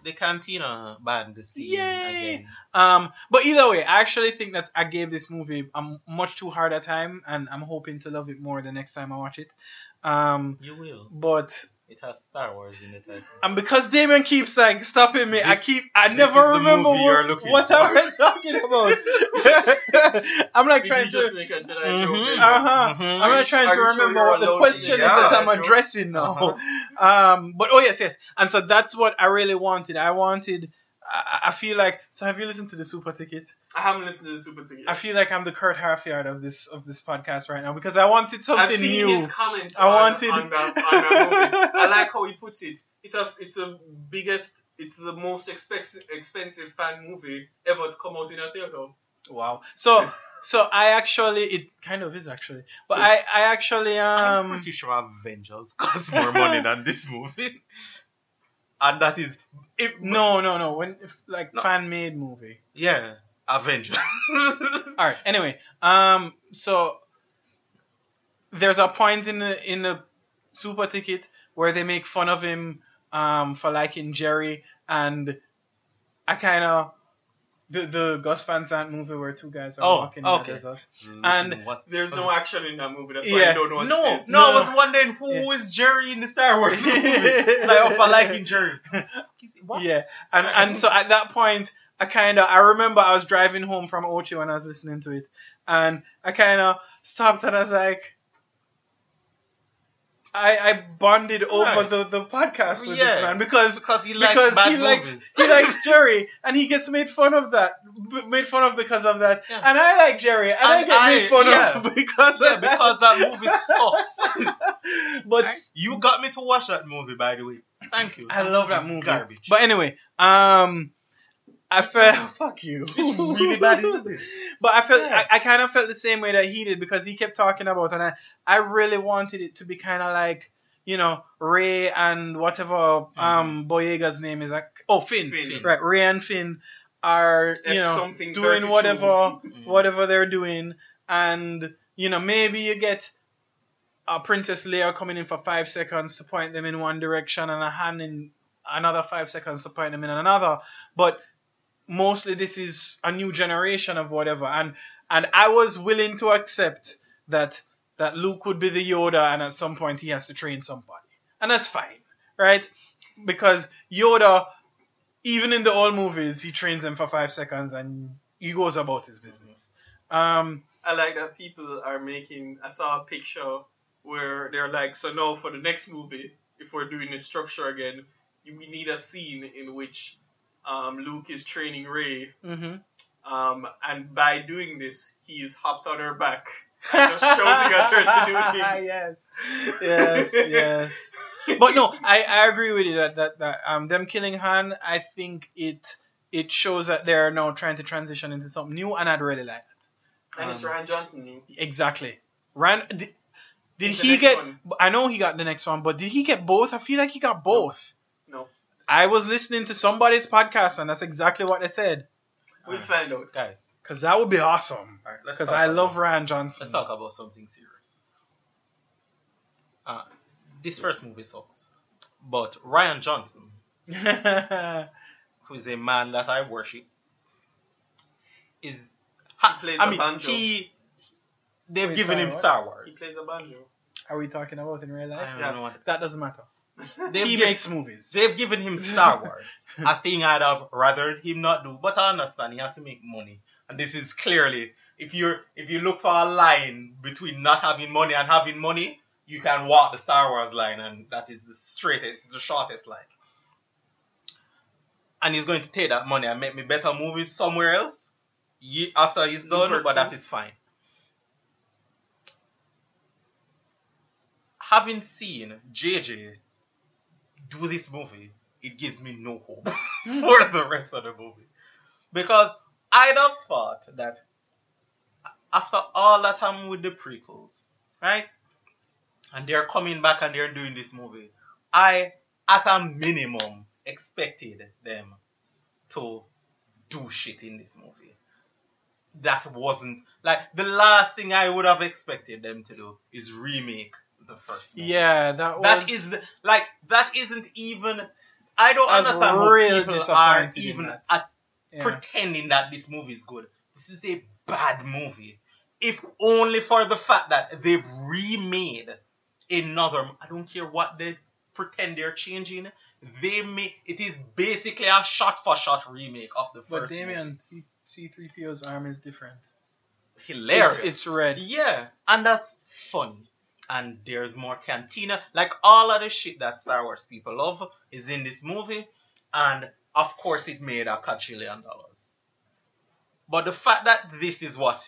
the Cantina band scene Yay! again. Um, but either way, I actually think that I gave this movie a m- much too hard a time, and I'm hoping to love it more the next time I watch it. Um, You will. but It has Star Wars in the title. and because Damon keeps like stopping me, I This- keep I this never is the remember movie you're what, looking what for. am I talking about. I'm like Did trying you just to. make a Jedi joke? Mhm. then? Uh-huh. Mhm. I'm Are not you- trying are to you sure remember you're what the allowed to question make is a that I'm joke? addressing now. Um, but oh yes, yes. And so that's what I really wanted. I wanted. I, I feel like. So have you listened to the Super Ticket? I haven't listened to the Super Ticket. I feel like I'm the Kurt Harfield of this of this podcast right now because I wanted something I've seen new. his comments I on, wanted- on, that, on that movie. I like how he puts it. It's a, it's the biggest, it's the most expensive, expensive fan movie ever to come out in a theater. Wow. So so I actually it kind of is actually, but I I actually I'm um pretty sure Avengers costs more money than this movie. And that is... If, no no no when if, like No. fan made movie. Yeah, Avengers. All right. Anyway, um, so there's a point in the in the Super Ticket where they make fun of him um for liking Jerry, and I kind of the the Gus Van Sant movie where two guys are Oh, walking okay. in the desert. And what? There's no action in that movie, that's Yeah. why I don't know what No, it is. no, I No. was wondering who is Jerry in the Star Wars movie. Like, oh, for liking Jerry. What? Yeah, and and so at that point, I kind of I remember I was driving home from Ochi when I was listening to it, and I kind of stopped and I was like, I I bonded over Right. the, the podcast with Yeah. this man because Because he likes because bad he likes movies. he likes Jerry and he gets made fun of that b- made fun of because of that, Yeah. and I like Jerry and, I And get I- made fun yeah. of because Yeah, of because that movie sucks. but You got me to watch that movie, by the way. Thank you. I love that movie. Garbage. But anyway, um, I felt fuck you. It's really bad, isn't it? But I felt Yeah. I, I kind of felt the same way that he did because he kept talking about, and I I really wanted it to be kind of like, you know, Ray and whatever um Boyega's name is, like oh Finn, Finn. right? Ray and Finn are you F know something doing thirty-two. whatever whatever they're doing, and you know maybe you get a Princess Leia coming in for five seconds to point them in one direction and a Han in another five seconds to point them in another, but mostly this is a new generation of whatever, and and I was willing to accept that that Luke would be the Yoda and at some point he has to train somebody, and that's fine, right? Because Yoda, even in the old movies, he trains them for five seconds and he goes about his business. Um, I like that people are making. I saw a picture where they're like, so now for the next movie, if we're doing the structure again, we need a scene in which um, Luke is training Rey, mhm. um, and by doing this, he's hopped on her back and just shouting at her to do things. yes, yes, yes. But no, I, I agree with you that, that that um them killing Han, I think it it shows that they're now trying to transition into something new, and I'd really like that. And it's Um, Ryan Johnson new. Exactly. Rand did, did He's the he next get? one. I know he got the next one, but did he get both? I feel like he got both. No. I was listening to somebody's podcast, and that's exactly what they said. We'll find out. Guys, Cause that would be awesome. alright, let's Cause talk I about- love Ryan Johnson. Let's talk about something serious. Uh, this first movie sucks. But Ryan Johnson, who is a man that I worship, is... Ha, He plays I a mean, banjo. he... They've Wait, given sorry, him what? Star Wars. He plays a banjo. Are we talking about in real life? I don't know what- That doesn't matter. They've He giv- makes movies. They've given him Star Wars. A thing I'd have rather him not do. But I understand he has to make money. And this is clearly, if you if you look for a line between not having money and having money, you can walk the Star Wars line, and that is the straightest, the shortest line. And he's going to take that money and make me better movies somewhere else ye- after he's done, Super but that true. is fine. Having seen J J do this movie, it gives me no hope for the rest of the movie. Because I'd have thought that after all that happened with the prequels, right? And they're coming back and they're doing this movie, I, at a minimum, expected them to do shit in this movie. That wasn't, like, the last thing I would have expected them to do is remake the first movie. Yeah, that was. That is the, like that isn't even I don't I was understand how real people are disappointed in even that. at Yeah. pretending that this movie is good. This is a bad movie. If only for the fact that they've remade another. I don't care what they pretend they're changing. They make it is basically a shot-for-shot remake of the But first. Damien, movie. C C three P O's arm is different. Hilarious. It's, it's red. Yeah, and that's funny. And there's more cantina. Like all of the shit that Star Wars people love is in this movie. And of course it made a quadrillion dollars. But the fact that this is what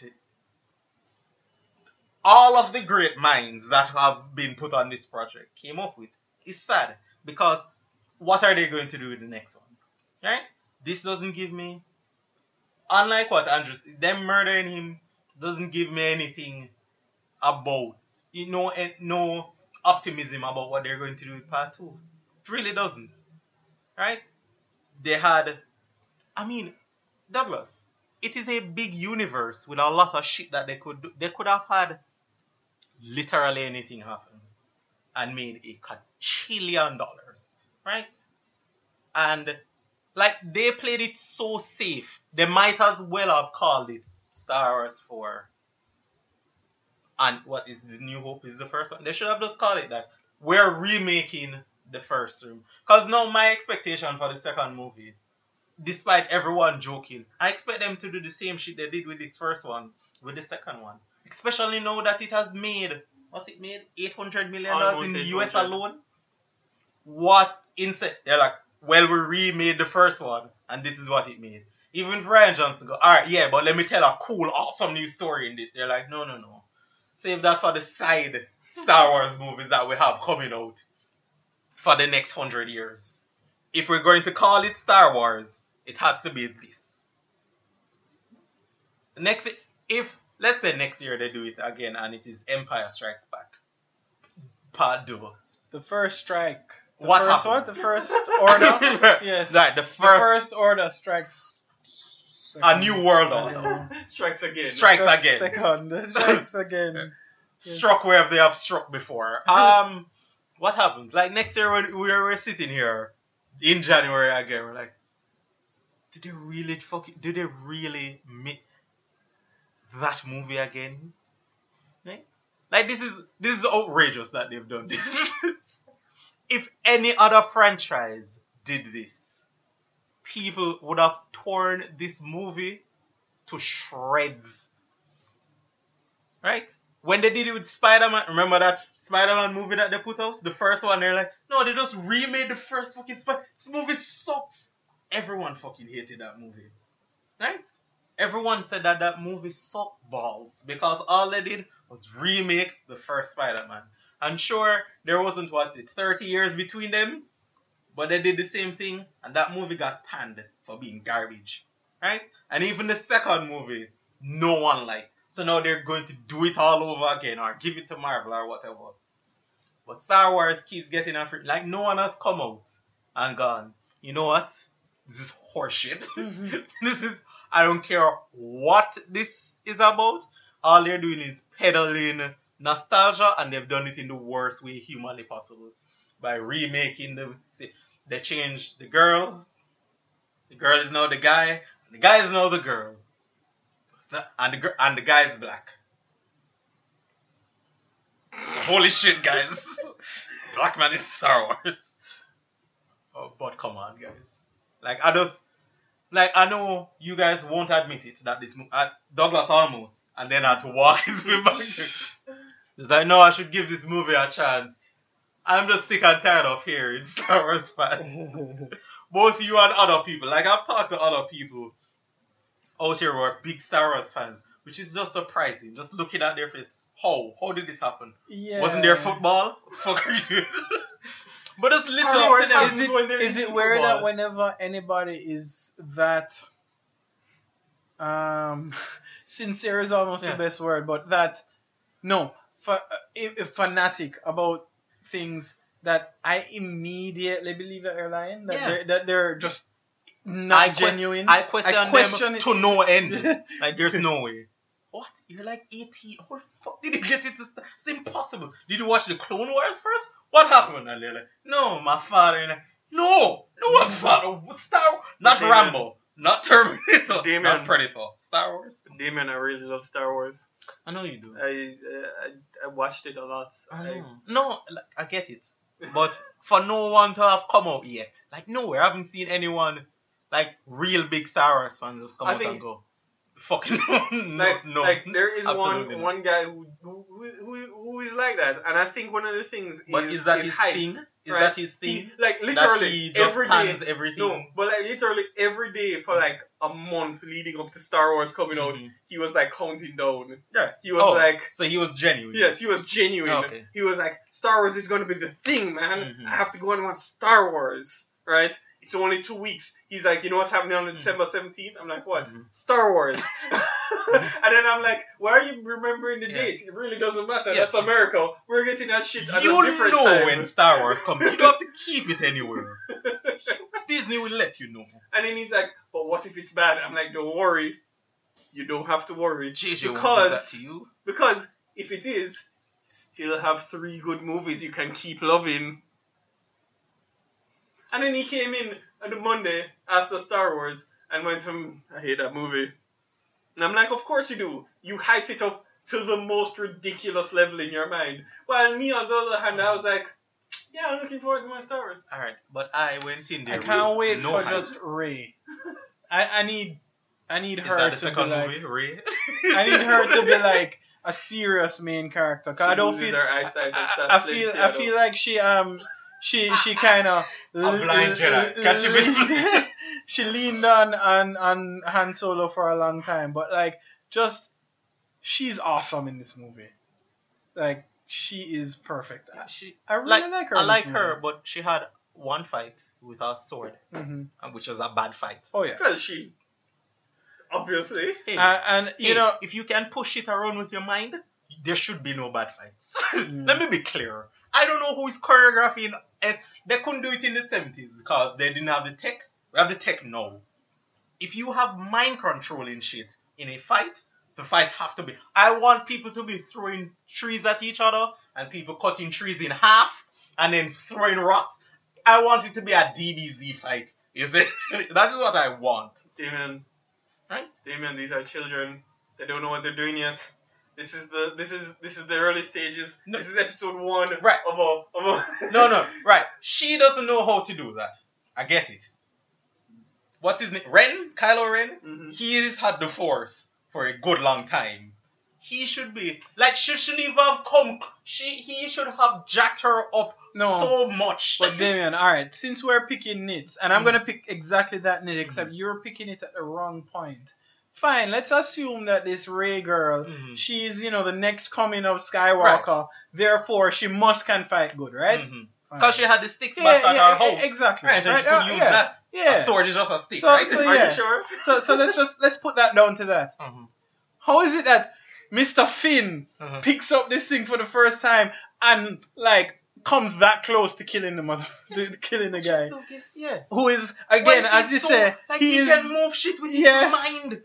all of the great minds that have been put on this project came up with is sad. Because what are they going to do with the next one? Right? This doesn't give me, unlike what Andrew, them murdering him doesn't give me anything about, you know, eh, no optimism about what they're going to do with part two. It really doesn't. Right? They had, I mean, Douglas, it is a big universe with a lot of shit that they could do. They could have had literally anything happen and made a quadrillion dollars. Right? And, like, they played it so safe. They might as well have called it Star Wars four. And what is the New Hope is the first one. They should have just called it that. We're remaking the first room. Because now my expectation for the second movie, despite everyone joking, I expect them to do the same shit they did with this first one, with the second one. Especially now that it has made, what's it made? eight hundred million dollars Almost in the eight U S hundred. alone? What instead? They're like, well, we remade the first one, and this is what it made. Even Ryan Johnson go, alright, yeah, but let me tell a cool, awesome new story in this. They're like, no, no, no. Save that for the side Star Wars movies that we have coming out for the next hundred years. If we're going to call it Star Wars, it has to be this. Next, if, let's say next year they do it again and it is Empire Strikes Back. Part two. The first strike. The What first happened? what? The first order? Yes. Right, the The first, first order strikes. a new world I order. don't know. Strikes again. Strikes Strikes again. Second. Strikes again. Yes. Struck where they have struck before. Um, what happens? Like next year when we were sitting here in January again, we're like, did they really fucking? Did they really make that movie again? Right? Like this is this is outrageous that they've done this. If any other franchise did this, people would have torn this movie to shreds. Right? When they did it with Spider-Man, remember that Spider-Man movie that they put out? The first one, they're like, no, they just remade the first fucking Spider- This movie sucks. Everyone fucking hated that movie. Right? Everyone said that that movie sucked balls because all they did was remake the first Spider-Man. And sure, there wasn't, what's it, thirty years between them, but they did the same thing, and that movie got panned for being garbage. Right? And even the second movie, no one liked. So now they're going to do it all over again, or give it to Marvel, or whatever. But Star Wars keeps getting after it. Like, no one has come out and gone, you know what? This is horseshit. This is, I don't care what this is about. All they're doing is peddling nostalgia, and they've done it in the worst way humanly possible. By remaking the, they changed the girl. The girl is now the guy. And the guy is now the girl. And the, gir- and the guy is black. Holy shit, guys. Black man in Star Wars. Oh, but come on, guys. Like, I just, like, I know you guys won't admit it, that this, mo- uh, Douglas almost, and then had to walk his way back. It's like, no, I should give this movie a chance. I'm just sick and tired of hearing Star Wars fans. Both you and other people. Like, I've talked to other people out here who are big Star Wars fans, which is just surprising. Just looking at their face. How? How did this happen? Yeah. Wasn't there football? What the fuck are you doing? But just listen Star up Wars to them. happens Is it, when there is is it weird football. that whenever anybody is that um sincere is almost Yeah. the best word, but that no fa- uh, fanatic about things that I immediately believe that they're lying, that Yeah. they're that they're just not I ques- genuine. I question, I question them it. to no end. Like, there's no way. What? You're like eighteen. How the fuck did you get it? to st- It's impossible. Did you watch the Clone Wars first? What happened? And they're like, no, my father, you know, No, no, I'm not. Star, not Damien. Rambo, not Terminator, Damien. not Predator. Star Wars. Damien, I really love Star Wars. I know you do. I uh, I, I watched it a lot. I I, know. No, like, I get it, but for no one to have come out yet, like nowhere, I haven't seen anyone like real big Star Wars fans just come I out think- and go, fucking no, like, no. like there is absolutely one not. one guy who, who who who is like that, and I think one of the things But is, is that is his hype, thing? Is right? that his He, thing? like That literally he just every day. pans everything. No, but like literally every day for like a month leading up to Star Wars coming out, Mhm. he was like counting down. Yeah. He was Oh, like, so he was genuine. yes, he was genuine. Okay. He was like, Star Wars is gonna be the thing, man. Mhm. I have to go and watch Star Wars, right? It's only two weeks. He's like, you know what's happening on December seventeenth? I'm like, what? Mhm. Star Wars. And then I'm like, why are you remembering the Yeah. date? It really doesn't matter. Yeah. That's America. We're getting that shit at You a different know time. when Star Wars comes. You don't have to keep it anywhere. Disney will let you know. And then he's like, but what if it's bad? I'm like, don't worry. You don't have to worry. J J won't do because, that to you. because if it is, you still have three good movies you can keep loving. And then he came in on the Monday after Star Wars and went, hmm, I hate that movie. And I'm like, of course you do. You hyped it up to the most ridiculous level in your mind. While me, on the other hand, I was like, yeah, I'm looking forward to my Star Wars. Alright, but I went in there. I can't with wait no for hype. just Ray. I, I need I need Is her that the to be second like movie, Ray? I need her to be like a serious main character. 'Cause She I don't loses feel her eyesight and I, starts I playing feel I piano. feel like she um she she kind of blind Jedi. Can she be- she leaned on on on Han Solo for a long time, but like just she's awesome in this movie. Like she is perfect. I, She, I really like, like, her. I in like this her, movie. but she had one fight with a sword, hmm and which was a bad fight. Oh yeah. Well, she, obviously. Hey, Uh, and hey, you know, if you can push it around with your mind, there should be no bad fights. Mm. Let me be clear. I don't know who is choreographing, and they couldn't do it in the seventies because they didn't have the tech. We have the tech now. If you have mind controlling shit in a fight, the fight have to be. I want people to be throwing trees at each other and people cutting trees in half and then throwing rocks. I want it to be a D B Z fight. You see? That is what I want. Damien, Right? Damien, these are children. They don't know what they're doing yet. This is the this is this is the early stages. No. This is episode one Right. of a of a No, no, right. She doesn't know how to do that. I get it. What's his name? Ren? Kylo Ren? Mhm. He has had the Force for a good long time. He should be like she shouldn't have come. She he should have jacked her up No. so much. but Damien, all right. Since we're picking knits, and I'm Mm. gonna pick exactly that knit, except you're picking it at the wrong point. Fine, let's assume that this Rey girl, Mhm. she's you know the next coming of Skywalker. Therefore, she must can fight good, right? Mhm. Fine. Because she had the sticks Yeah, back at yeah, her yeah, house. exactly. Right, and Right, she could uh, use yeah. that. Yeah. A sword is just a stick, So- right? so- Are yeah. you sure? So so let's just let's put that down to that. Mhm. How is it that Mister Finn Mhm. picks up this thing for the first time and like comes that close to killing the mother, the, killing the guy, Just don't get- Yeah. who is again, When as he's you so- say, like he he, is. can move shit with Yes. his mind.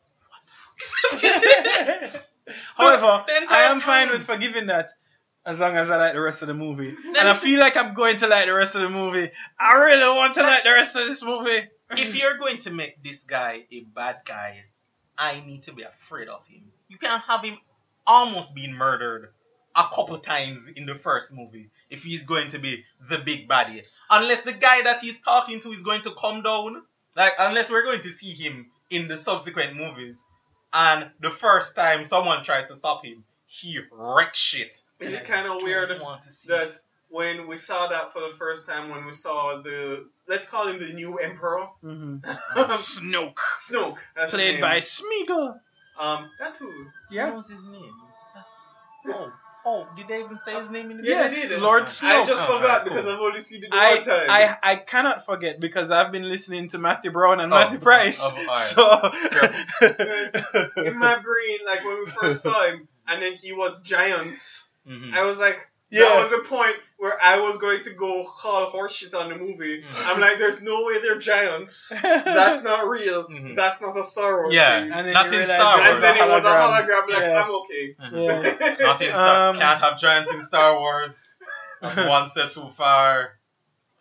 What the fuck? However, The entire I am fine time. with forgiving that as long as I like the rest of the movie, and I feel like I'm going to like the rest of the movie. I really want to like the rest of this movie. If you're going to make this guy a bad guy, I need to be afraid of him. You can't have him almost being murdered a couple times in the first movie if he's going to be the big baddie. Unless the guy that he's talking to is going to come down. Like, unless we're going to see him in the subsequent movies. And the first time someone tries to stop him, he wrecks shit. Is it I kind of don't weird want to see that it. when we saw that for the first time, when we saw the let's call him the new emperor, Mm-hmm. Snoke, Snoke, that's his Played name. by Smeagol. um, that's who. Yeah. What was his name? That's... Oh, oh, did they even say his name in the Yes, they did. Lord I Snoke. just Oh, forgot right, because cool. I've only seen it I, one time. I I cannot forget because I've been listening to Matthew Brown and Oh, Matthew Price. oh, alright. So In my brain, like when we first saw him, and then he was giant. Mhm. I was like, Yeah. that was a point where I was going to go call horseshit on the movie. Mhm. I'm like, there's no way they're giants. That's not real. Mhm. That's not a Star Wars Yeah. thing. And then Not you in realize Star it Wars. And then it was a hologram. hologram. Like, Yeah. I'm okay. Yeah. Not in Star Um, Can't have giants in Star Wars. That's one step too far.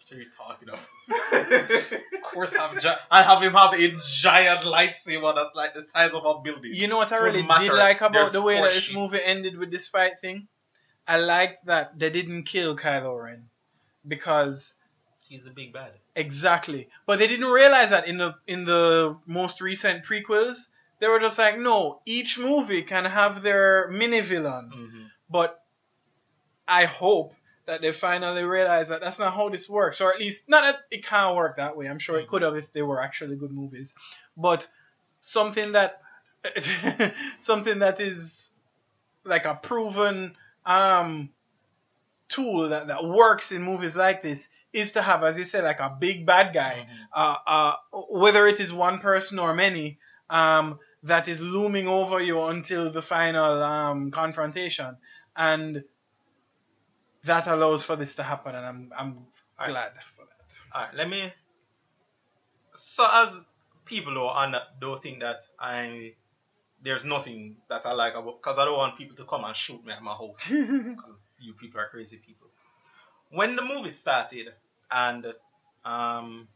What are you talking about? Of course, have gi- I have him have a giant lightsaber that's like the size of a building. You know what I It really wouldn't matter. did like about There's the way four that this sheets. movie ended with this fight thing? I liked that they didn't kill Kylo Ren because He's a big bad. exactly, but they didn't realize that in the in the most recent prequels. They were just like, no, each movie can have their mini villain, Mm-hmm. but I hope that they finally realize that that's not how this works, or at least not that it can't work that way. I'm sure it could have if they were actually good movies, but something that something that is like a proven um tool that, that works in movies like this is to have, as you said, like a big bad guy, uh, uh, whether it is one person or many, um, that is looming over you until the final um, confrontation, and that allows for this to happen, and I'm I'm Alright. glad for that. Alright, let me. So, as people who are not, don't think that I. There's nothing that I like about. Because I don't want people to come and shoot me at my house. Because you people are crazy people. When the movie started and um,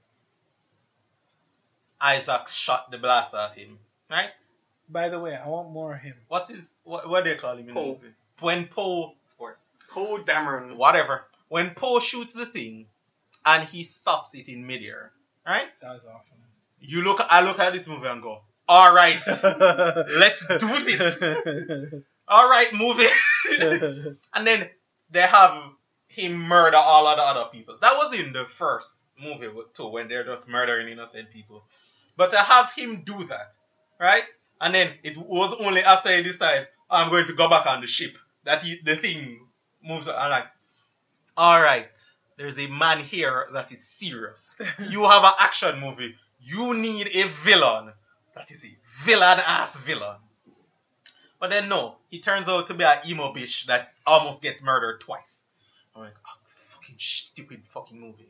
Isaac shot the blaster at him, right? By the way, I want more of him. What's his. What, what do they call him in the Poe. movie? When Poe. Of course. Poe Dameron. Whatever. When Poe shoots the thing and he stops it in midair, right? That was awesome. You look, I look at this movie and go, all right, let's do this. All right, movie. And then they have him murder all of the other people. That was in the first movie too, when they're just murdering innocent people. But to have him do that, right? And then it was only after he decides, I'm going to go back on the ship, that he, the thing moves. I'm like, all right, there's a man here that is serious. You have an action movie. You need a villain that is a villain-ass villain. But then no, he turns out to be an emo bitch that almost gets murdered twice. I'm like, oh, fucking stupid fucking movie.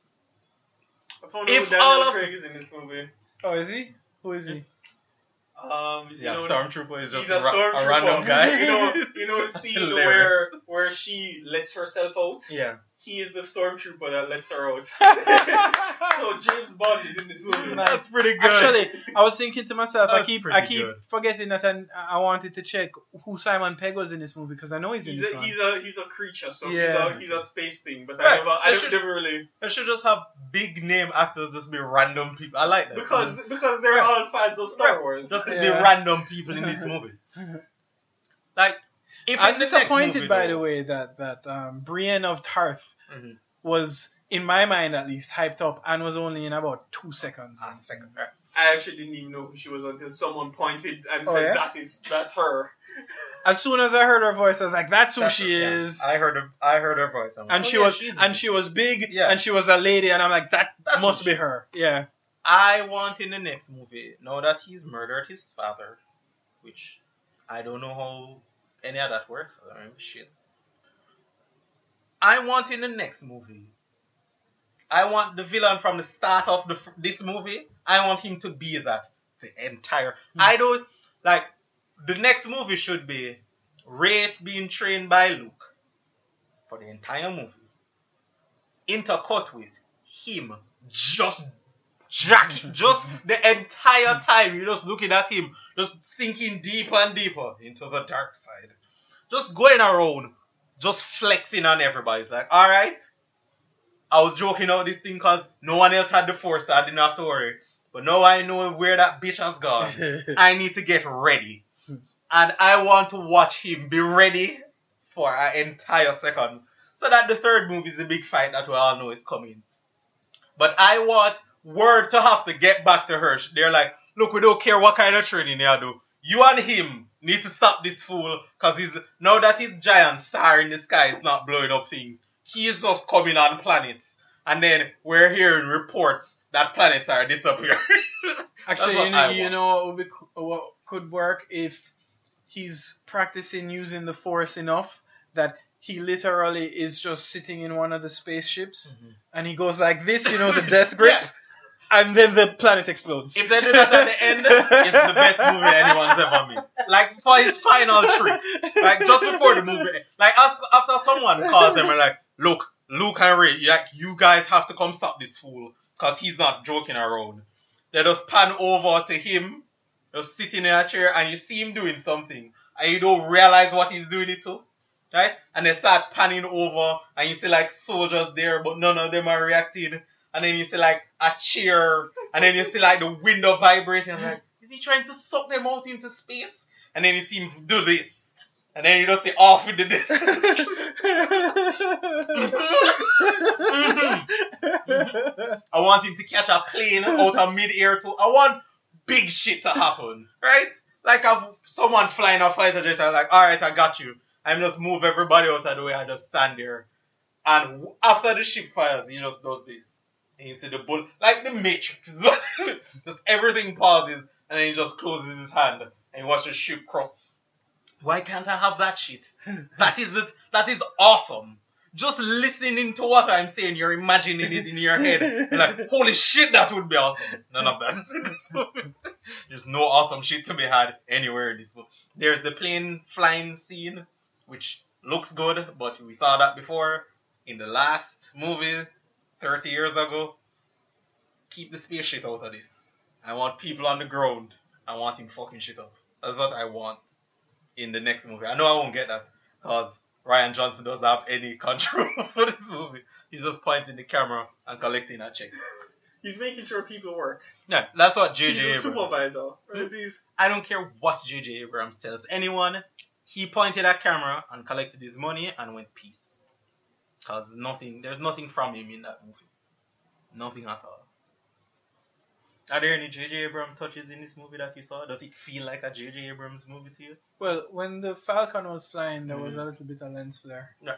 I found If out Daniel all of- Craig is in this movie. Oh, is he? Who is he? Um, you Yeah, know, Stormtrooper is just he's a a, ra- stormtrooper. a random guy. You know, you know the scene Hilarious. where where she lets herself out. Yeah. He is the stormtrooper that lets her out. So James Bond is in this movie. That's pretty good. Actually, I was thinking to myself, I That's keep pretty I keep good. forgetting that I, I wanted to check who Simon Pegg was in this movie because I know he's in He's this a one. he's a he's a creature, so Yeah. he's a he's a space thing. But Right. I never I They don't should- never really I should just have big name actors just be random people. I like that. because because they're Right. all fans of Star Wars. Just to be Yeah. random people in this movie. Like, if I in was the next disappointed, movie, by though- the way, that that um, Brienne of Tarth Mhm. was, in my mind at least, hyped up and was only in about two seconds. Ah, second. Right. I actually didn't even know who she was until someone pointed and Oh, said yeah? that is that's her. As soon as I heard her voice, I was like, "That's who That's she her, yeah. is." I heard her. I heard her voice. I'm like, And oh, she yeah, was she's and she was big Yeah. and she was a lady, and I'm like, "That That's must who be she- her." Yeah. I want in the next movie, now that he's murdered his father, which I don't know how any of that works. I don't remember shit. I want in the next movie, I want the villain from the start of the f- this movie, I want him to be that the entire. I don't like the next movie should be Rey being trained by Luke for the entire movie. Intercut with him just jacking, just the entire time you're just looking at him, just sinking deeper and deeper into the dark side. Just going around, just flexing on everybody. It's like, alright, I was joking out this thing because no one else had the force, so I didn't have to worry. But now I know where that bitch has gone. I need to get ready. And I want to watch him be ready for an entire second. So that the third movie is the big fight that we all know is coming. But I want Word to have to get back to her. They're like, look, we don't care what kind of training you do. You and him need to stop this fool. Because he's now that his giant star in the sky is not blowing up things. He's just coming on planets. And then we're hearing reports that planets are disappearing. Actually, what you know, I you want. know what, would be, co- what could work if he's practicing using the Force enough that he literally is just sitting in one of the spaceships and he goes like this, you know, the death grip, Yeah. and then the planet explodes. If they do that at the end, it's the best movie anyone's ever made. Like, for his final trick. Like, just before the movie. Like, after, after someone calls them and like, look, Luke and Ray, like, you guys have to come stop this fool, because he's not joking around. They just pan over to him, just sitting in a chair, and you see him doing something, and you don't realize what he's doing it to, right? And they start panning over, and you see like soldiers there, but none of them are reacting. And then you see like a chair, and then you see like the window vibrating. I'm like, is he trying to suck them out into space? And then you see him do this, and then you just see off with the distance. I want him to catch a plane out of mid-air too. I want big shit to happen, right? Like if someone flying a fighter jet, I'm like, alright, I got you. I just move everybody out of the way, I just stand there. And after the ship fires, he just does this. And you see the bullet, like the Matrix. Just everything pauses, and then he just closes his hand, and you watch the ship crop. Why can't I have that shit? That is it. That is awesome. Just listening to what I'm saying, you're imagining it in your head. You're like, holy shit, that would be awesome. None of that is in this movie. There's no awesome shit to be had anywhere in this movie. There's the plane flying scene, which looks good, but we saw that before in the last movie thirty years ago. Keep the space shit out of this. I want people on the ground. I want him fucking shit up. That's what I want in the next movie. I know I won't get that because Rian Johnson doesn't have any control for this movie. He's just pointing the camera and collecting a check. He's making sure people work. Yeah, that's what J J He's a Abrams. supervisor. Right? He's, I don't care what J J Abrams tells anyone. He pointed at camera and collected his money and went peace. Cause nothing, there's nothing from him in that movie. Nothing at all. Are there any J J Abrams touches in this movie that you saw? Does it feel like a J J Abrams movie to you? Well, when the Falcon was flying, there was Mhm. a little bit of lens flare. No.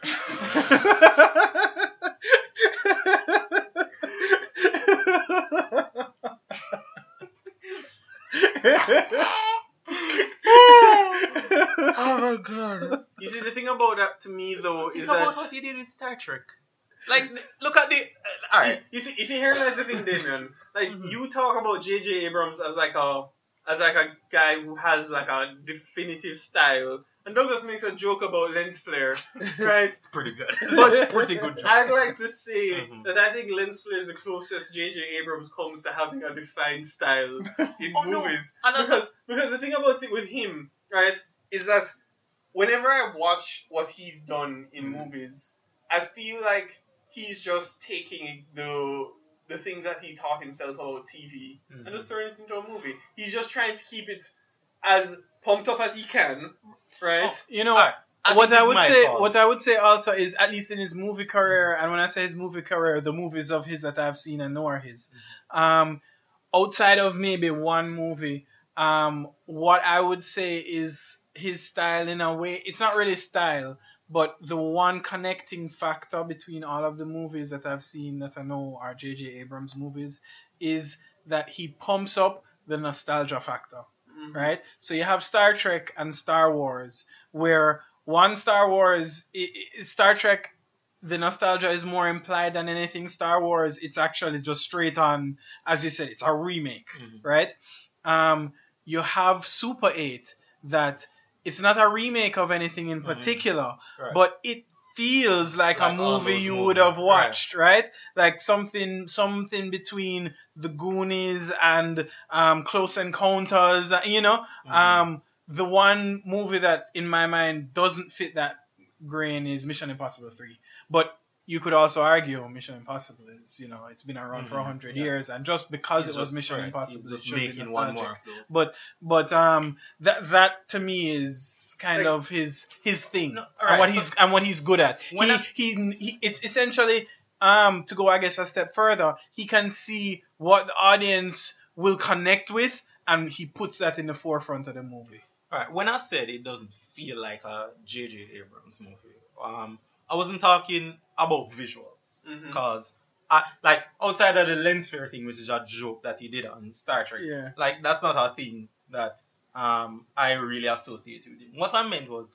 Oh my god. you see, the thing about that to me though Think is about that what he did with Star Trek. Like, look at the. Uh, Alright. you see, you see, here lies the thing, Damien. Like Mhm. you talk about J J Abrams as like a as like a guy who has like a definitive style, and Douglas makes a joke about lens flare, right? It's pretty good. But It's pretty good job. I'd like to say Mhm. that I think lens flare is the closest J J Abrams comes to having a defined style in Oh, no. movies. And that's- Because because the thing about it with him, right, is that whenever I watch what he's done in Mhm. movies, I feel like he's just taking the the things that he taught himself about T V Mhm. and just throwing it into a movie. He's just trying to keep it as pumped up as he can, right? You know, Alright, I what think I it's would my say, fault. what I would say also is, at least in his movie career, and when I say his movie career, the movies of his that I've seen and know are his. Um, outside of maybe one movie, um, what I would say is his style in a way. It's not really style, but the one connecting factor between all of the movies that I've seen that I know are J J Abrams movies is that he pumps up the nostalgia factor. Mhm. Right? So you have Star Trek and Star Wars, where one Star Wars, i i Star Trek, the nostalgia is more implied than anything. Star Wars, it's actually just straight on, as you said, it's a remake, Mhm. right? Um, you have Super eight, that it's not a remake of anything in particular, Right. but it feels like, Like a all movie those you movies, would have right. watched, right? Like something something between The Goonies and um, Close Encounters, you know? Mhm. Um, the one movie that, in my mind, doesn't fit that grain is Mission Impossible three. But you could also argue Mission Impossible is, you know, it's been around for Mhm, a hundred yeah. years, and just because He's it was just- Mission right, Impossible, he's it just should be making one nostalgic. more of those. But but um that that to me is kind Like- of his his thing, No, and alright, what so- he's and what he's good at. When He, I- he he it's essentially um to go I guess a step further. He can see what the audience will connect with, and he puts that in the forefront of the movie. Alright, when I said it doesn't feel like a J J Abrams movie, um, I wasn't talking about visuals. Mhm. Because, I like, outside of the lens flare thing, which is a joke that he did on Star Trek, Yeah. like, that's not a thing that um I really associate with him. What I meant was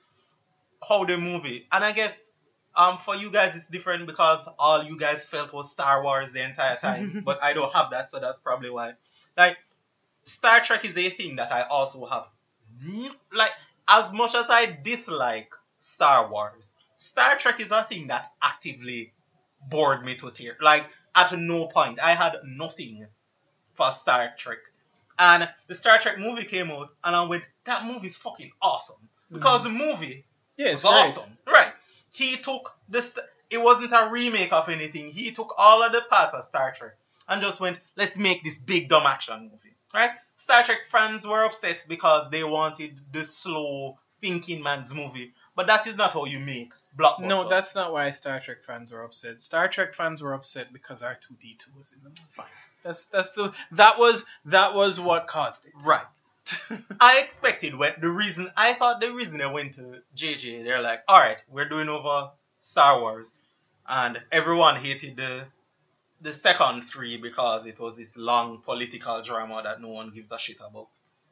how the movie, and I guess um for you guys it's different because all you guys felt was Star Wars the entire time, but I don't have that, so that's probably why. Like, Star Trek is a thing that I also have. Like, as much as I dislike Star Wars, Star Trek is a thing that actively bored me to tears. Like, at no point. I had nothing for Star Trek. And the Star Trek movie came out, and I went, that movie's fucking awesome. Because mm. the movie yeah, it's was great. awesome. Right. He took this, it wasn't a remake of anything. He took all of the parts of Star Trek and just went, let's make this big dumb action movie. Right? Star Trek fans were upset because they wanted the slow thinking man's movie. But that is not how you make blockbusters. No, that's not why Star Trek fans were upset. Star Trek fans were upset because R two D two was in the movie. Fine. That's that's the that was that was what caused it. Right. I expected when the reason I thought the reason I went to J J, they're like, alright, we're doing over Star Wars, and everyone hated the the second three because it was this long political drama that no one gives a shit about.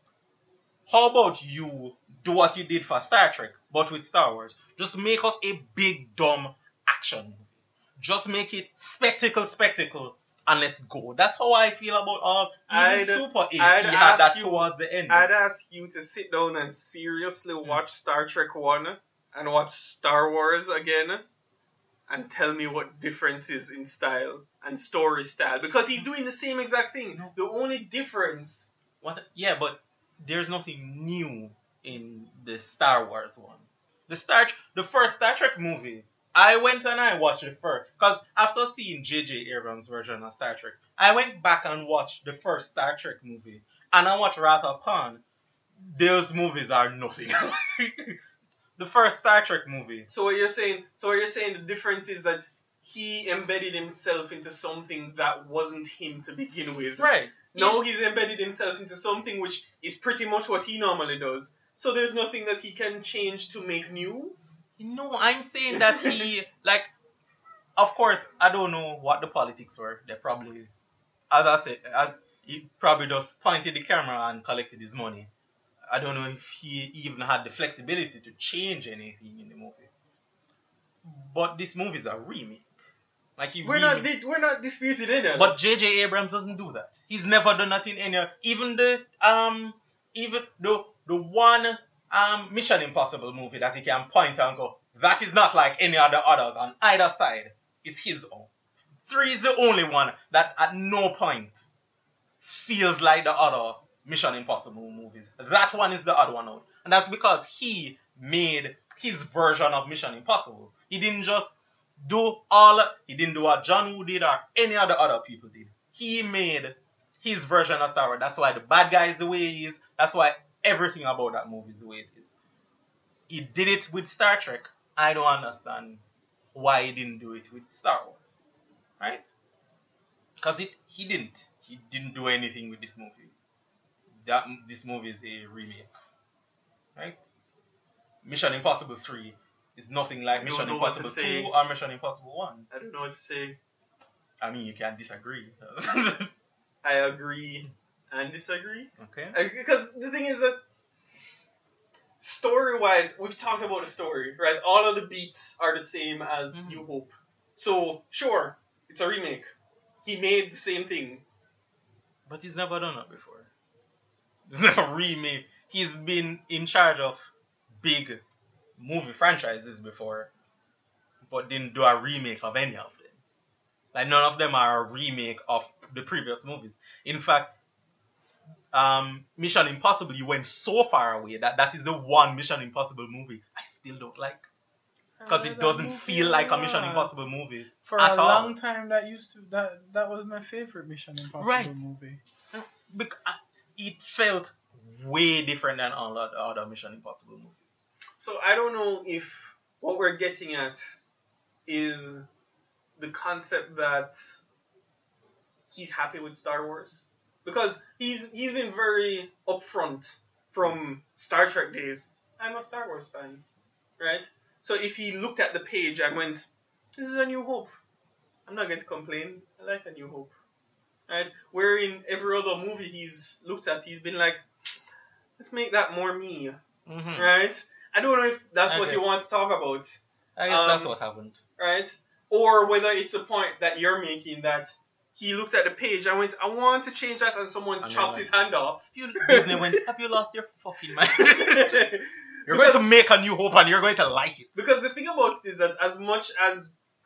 How about you do what you did for Star Trek, but with Star Wars? Just make us a big dumb action movie. Just make it spectacle, spectacle, and let's go. That's how I feel about all. Even Super eight, I'd he had that you, towards the end. I'd ask you to sit down and seriously watch Star Trek one and watch Star Wars again, and tell me what difference is in style and story style, because he's doing the same exact thing. No. The only difference. What? Yeah, but there's nothing new in the Star Wars one. The Star, the first Star Trek movie, I went and I watched it first, because after seeing J J Abrams' version of Star Trek, I went back and watched the first Star Trek movie, and I watched Wrath of Khan. Those movies are nothing. The first Star Trek movie. So what you're saying? So what you're saying? The difference is that he embedded himself into something that wasn't him to begin with. Right. Now he's embedded himself into something which is pretty much what he normally does. So there's nothing that he can change to make new? No, I'm saying that he, like, of course, I don't know what the politics were. They probably, as I said, I, he probably just pointed the camera and collected his money. I don't know if he even had the flexibility to change anything in the movie. But this movie is a remake. Like he we're really, not di- we're not disputed in it. But J J Abrams doesn't do that. He's never done that in any. Even the um even the the one um Mission Impossible movie that he can point and go, that is not like any other others on either side. It's his own. Three is the only one that at no point feels like the other Mission Impossible movies. That one is the odd one out. And that's because he made his version of Mission Impossible. He didn't just do all, he didn't do what John Woo did or any other other people did. He made his version of Star Wars. That's why the bad guy is the way he is. That's why everything about that movie is the way it is. He did it with Star Trek. I don't understand why he didn't do it with Star Wars. Right? Because it he didn't. He didn't do anything with this movie. That this movie is a remake. Right? Mission Impossible three is nothing like Mission Impossible two or Mission Impossible one. I don't know what to say. I mean, you can't disagree. I agree and disagree. Okay. I, because the thing is that story-wise, we've talked about the story, right? All of the beats are the same as mm-hmm. New Hope. So, sure, it's a remake. He made the same thing. But he's never done that before. He's never remade. He's been in charge of big movie franchises before, but didn't do a remake of any of them. Like, none of them are a remake of the previous movies. In fact, um, Mission Impossible, you went so far away that that is the one Mission Impossible movie I still don't like. Because it doesn't feel like a Mission Impossible movie For at a all. long time, that used to that that was my favorite Mission Impossible Right. movie. Because it felt way different than all the other Mission Impossible movies. So I don't know if what we're getting at is the concept that he's happy with Star Wars. Because he's he's been very upfront from Star Trek days. I'm a Star Wars fan, right? So if he looked at the page and went, this is a New Hope, I'm not going to complain. I like a New Hope, right? Where in every other movie he's looked at, he's been like, let's make that more me, Mm-hmm. right? I don't know if that's I what guess. you want to talk about, I guess Um, that's what happened. right? Or whether it's a point that you're making that he looked at the page and went, I want to change that, and someone And chopped they're his hand off. You, Disney went, have you lost your fucking mind? You're Because- going to make a New Hope and you're going to like it. Because the thing about it is that as much as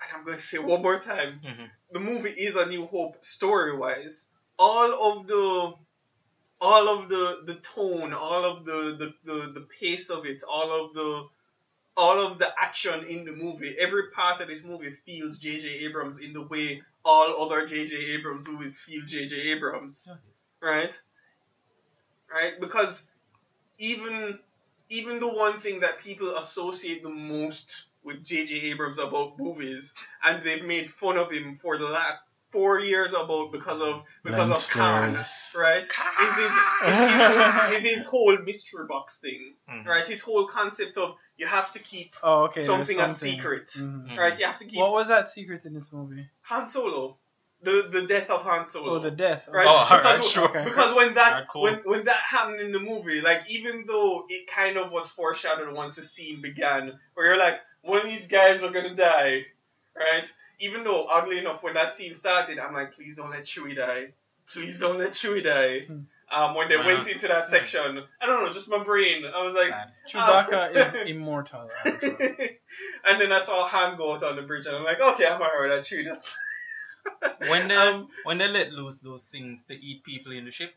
and I'm going to say one more time, Mhm. the movie is A New Hope story-wise. All of the, all of the, the tone, all of the, the, the, the pace of it, all of the, all of the action in the movie, every part of this movie feels J J Abrams in the way all other J J Abrams movies feel J J Abrams, right? Right? Because even, even the one thing that people associate the most with J J Abrams about movies, and they've made fun of him for the last four years about because of because Lens of Khan, flares. right? Is his, is his is his whole mystery box thing, Mhm. right? His whole concept of you have to keep Oh, okay. there's something a something. secret, Mhm. right? You have to keep What was that secret in this movie? Han Solo, the the death of Han Solo. Oh, the death. Right? Oh, alright, because, sure. Okay. because when that Alright, cool. when when that happened in the movie, like even though it kind of was foreshadowed once the scene began, where you're like, one of these guys are gonna die, right? Even though oddly enough, when that scene started, I'm like, please don't let Chewie die. Please don't let Chewie die. Hmm. Um, when they Wow. went into that section, I don't know, just my brain. I was like, Sad. Chewbacca ah. is immortal. And then I saw Han go out on the bridge, and I'm like, okay, I'm alright with that Chewie. Just When they Um, when they let loose those things to eat people in the ship,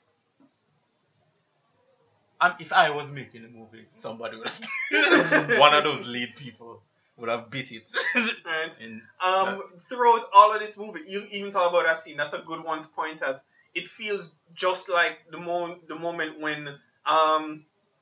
um, if I was making a movie, somebody would have one of those lead people would have beat it. right. And Um, that's- throughout all of this movie, you even talk about that scene. That's a good one to point at. It feels just like the mo- the moment when um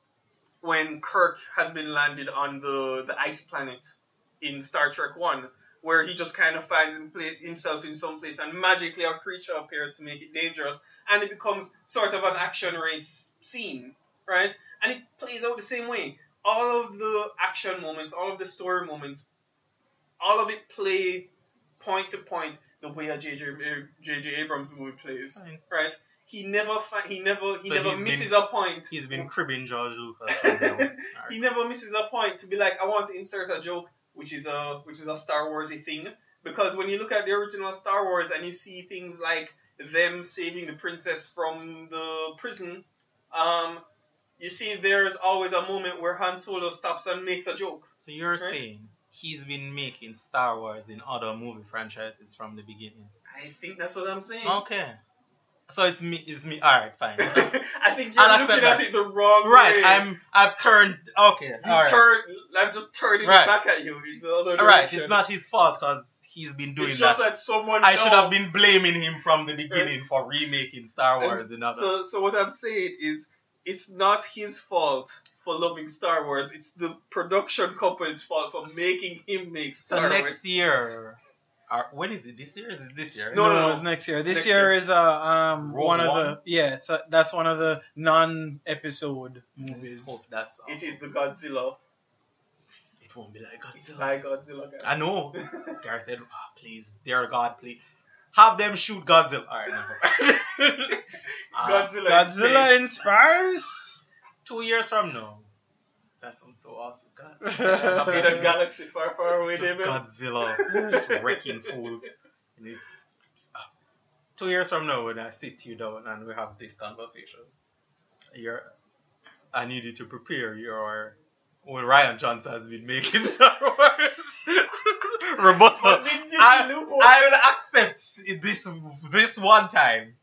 when Kirk has been landed on the the ice planet in Star Trek One, where he just kind of finds him pla- himself in some place, and magically a creature appears to make it dangerous, and it becomes sort of an action race scene, right? And it plays out the same way. All of the action moments, all of the story moments, all of it play point to point the way a J J J J Abrams movie plays, Fine. right? He never fi- he never he So never he's misses been- a point. he's been cribbing George Lucas. from now on. He never misses a point to be like, I want to insert a joke, which is a which is a Star Warsy thing, because when you look at the original Star Wars and you see things like them saving the princess from the prison, um, you see there's always a moment where Han Solo stops and makes a joke. So you're Right? saying he's been making Star Wars in other movie franchises from the beginning? I think that's what I'm saying. Okay. So it's me. It's me. All right, fine. I think you're I'll looking accept at that. it the wrong Right. way. I'm. I've turned. Okay. You all right. turn, I'm just turning Right. it back at you in the other All right. direction. It's not his fault because he's been doing It's that. just that someone. I should know- have been blaming him from the beginning for remaking Star Wars and other. So, so what I'm saying is, it's not his fault for loving Star Wars. It's the production company's fault for making him make So Star Wars. next year, or when is it? This year? Is it this year? No, no, no. it's next year. It's This next year year. is uh, um Rogue one of One? the yeah. So that's one of the non-episode Let's movies. hope that's. It is the Godzilla. It won't be like It's Godzilla. by Godzilla. Guys. I know. Gareth said, oh, please, dear God, please. Have them shoot Godzilla. Alright, no. Uh, Godzilla. Godzilla in in space. two years from now. That sounds so awesome. God. space. In a galaxy far, far away, Just David. Godzilla. Just wrecking fools. And it- uh, Two years from now, when I sit you down and we have this conversation, you're, I need you to prepare your. Well, Ryan Johnson has been making Star Wars rebuttal. But did you I, loophole? I will accept this this one time.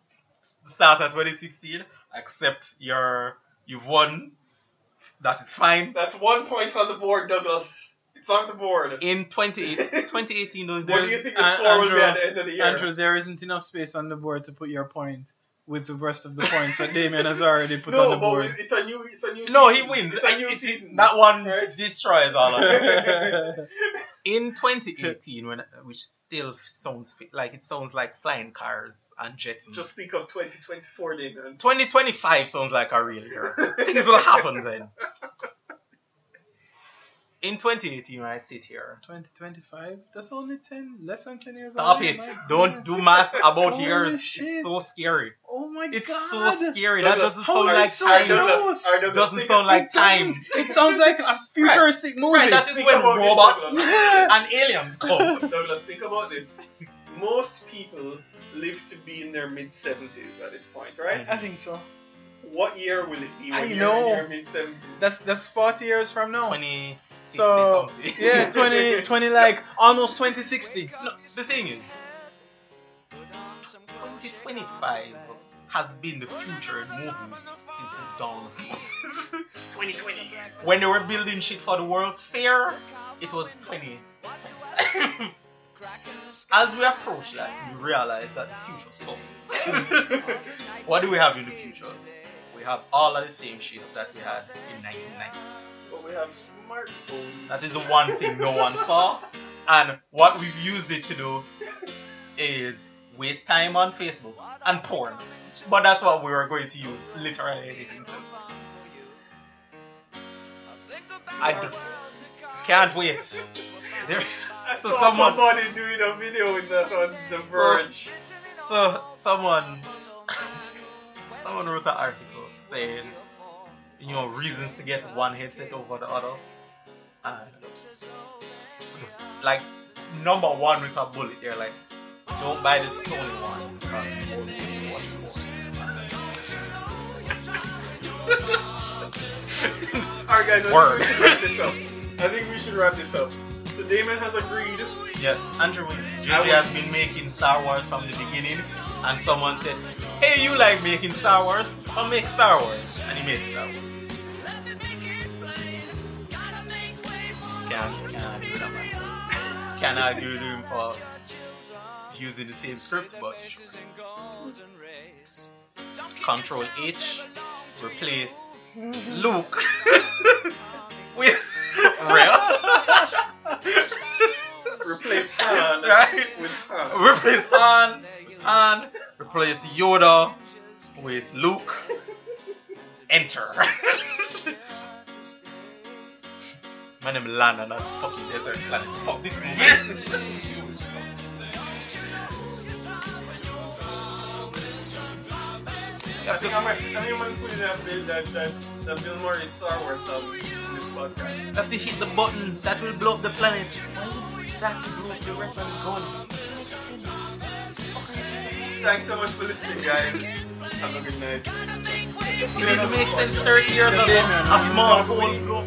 Start at twenty sixteen. Accept your you've won. That is fine. That's one point on the board, Douglas. It's on the board. In twenty eighteen, those What do you There's- think the uh, score will be Andrew- at the end of the year? Andrew, there isn't enough space on the board to put your point with the rest of the points that Damien has already put on no, the but board. it's a new, it's a new. No, season. he wins. It's a new It- it- season. That one Right? destroys all of it. In twenty eighteen, when which still sounds fi- like it sounds like flying cars and jets. Just think of twenty twenty-four, Damien. twenty twenty-five sounds like a real year. Things will happen then. In twenty eighteen, when I sit here, twenty twenty-five? That's only ten, less than ten years stop away. it! My Don't God. do math about Holy years. shit. It's so scary. Oh my It's God. so scary. That Douglas, doesn't how sound is it like so time. close? Douglas, all right, Douglas, Doesn't think- sound like It doesn't- time. It sounds like a futuristic movie. Right, that is Think when about this, robots Douglas. and aliens come. Douglas, think about this. Most people live to be in their mid seventies at this point, right? I think so. What year will it be? When I you're know. in your mid seventies? That's that's forty years from now. twenty So something. yeah, twenty, twenty like almost twenty sixty. No, the thing is, twenty twenty-five has been the future in movies since the dawn. twenty twenty. When they were building shit for the World's Fair, it was twenty. As we approach that, we realize that the future sucks. What do we have in the future? We have all of the same shit that we had in nineteen ninety. But we have smartphones. That is the one thing no one saw. And what we've used it to do is waste time on Facebook and porn. But that's what we were going to use literally anything to. I d- can't wait. There, I so saw someone, somebody doing a video with that on The Verge. so someone, someone wrote an article saying, you know, reasons to get one headset over the other. And like number one with a bullet, they're like, don't buy the Sony one. Alright guys, I Word. think we should wrap this up. I think we should wrap this up. So Damon has agreed. Yes, Andrew, J J I would- has been making Star Wars from the beginning, and someone said, hey, you like making Star Wars? I'll make Star Wars. And he made Star Wars. Can't, can't do that myself. Can't argue with him for using the same script, but Control H, replace Luke with Rey. Replace Han Right? with Han. Replace Han, Han, replace Yoda with Luke. Enter. My name is Lana, not fucking desert planet. Fuck this movie. I think I might, I think I might put in that Bill, that, that, that Bill Murray Star Wars song in this podcast. Have to hit the button that will blow up the planet. That will blow up the rest of the gun. Thanks so much for listening, guys. Have a good night. We need to make sense thirty years ago. A small hole blow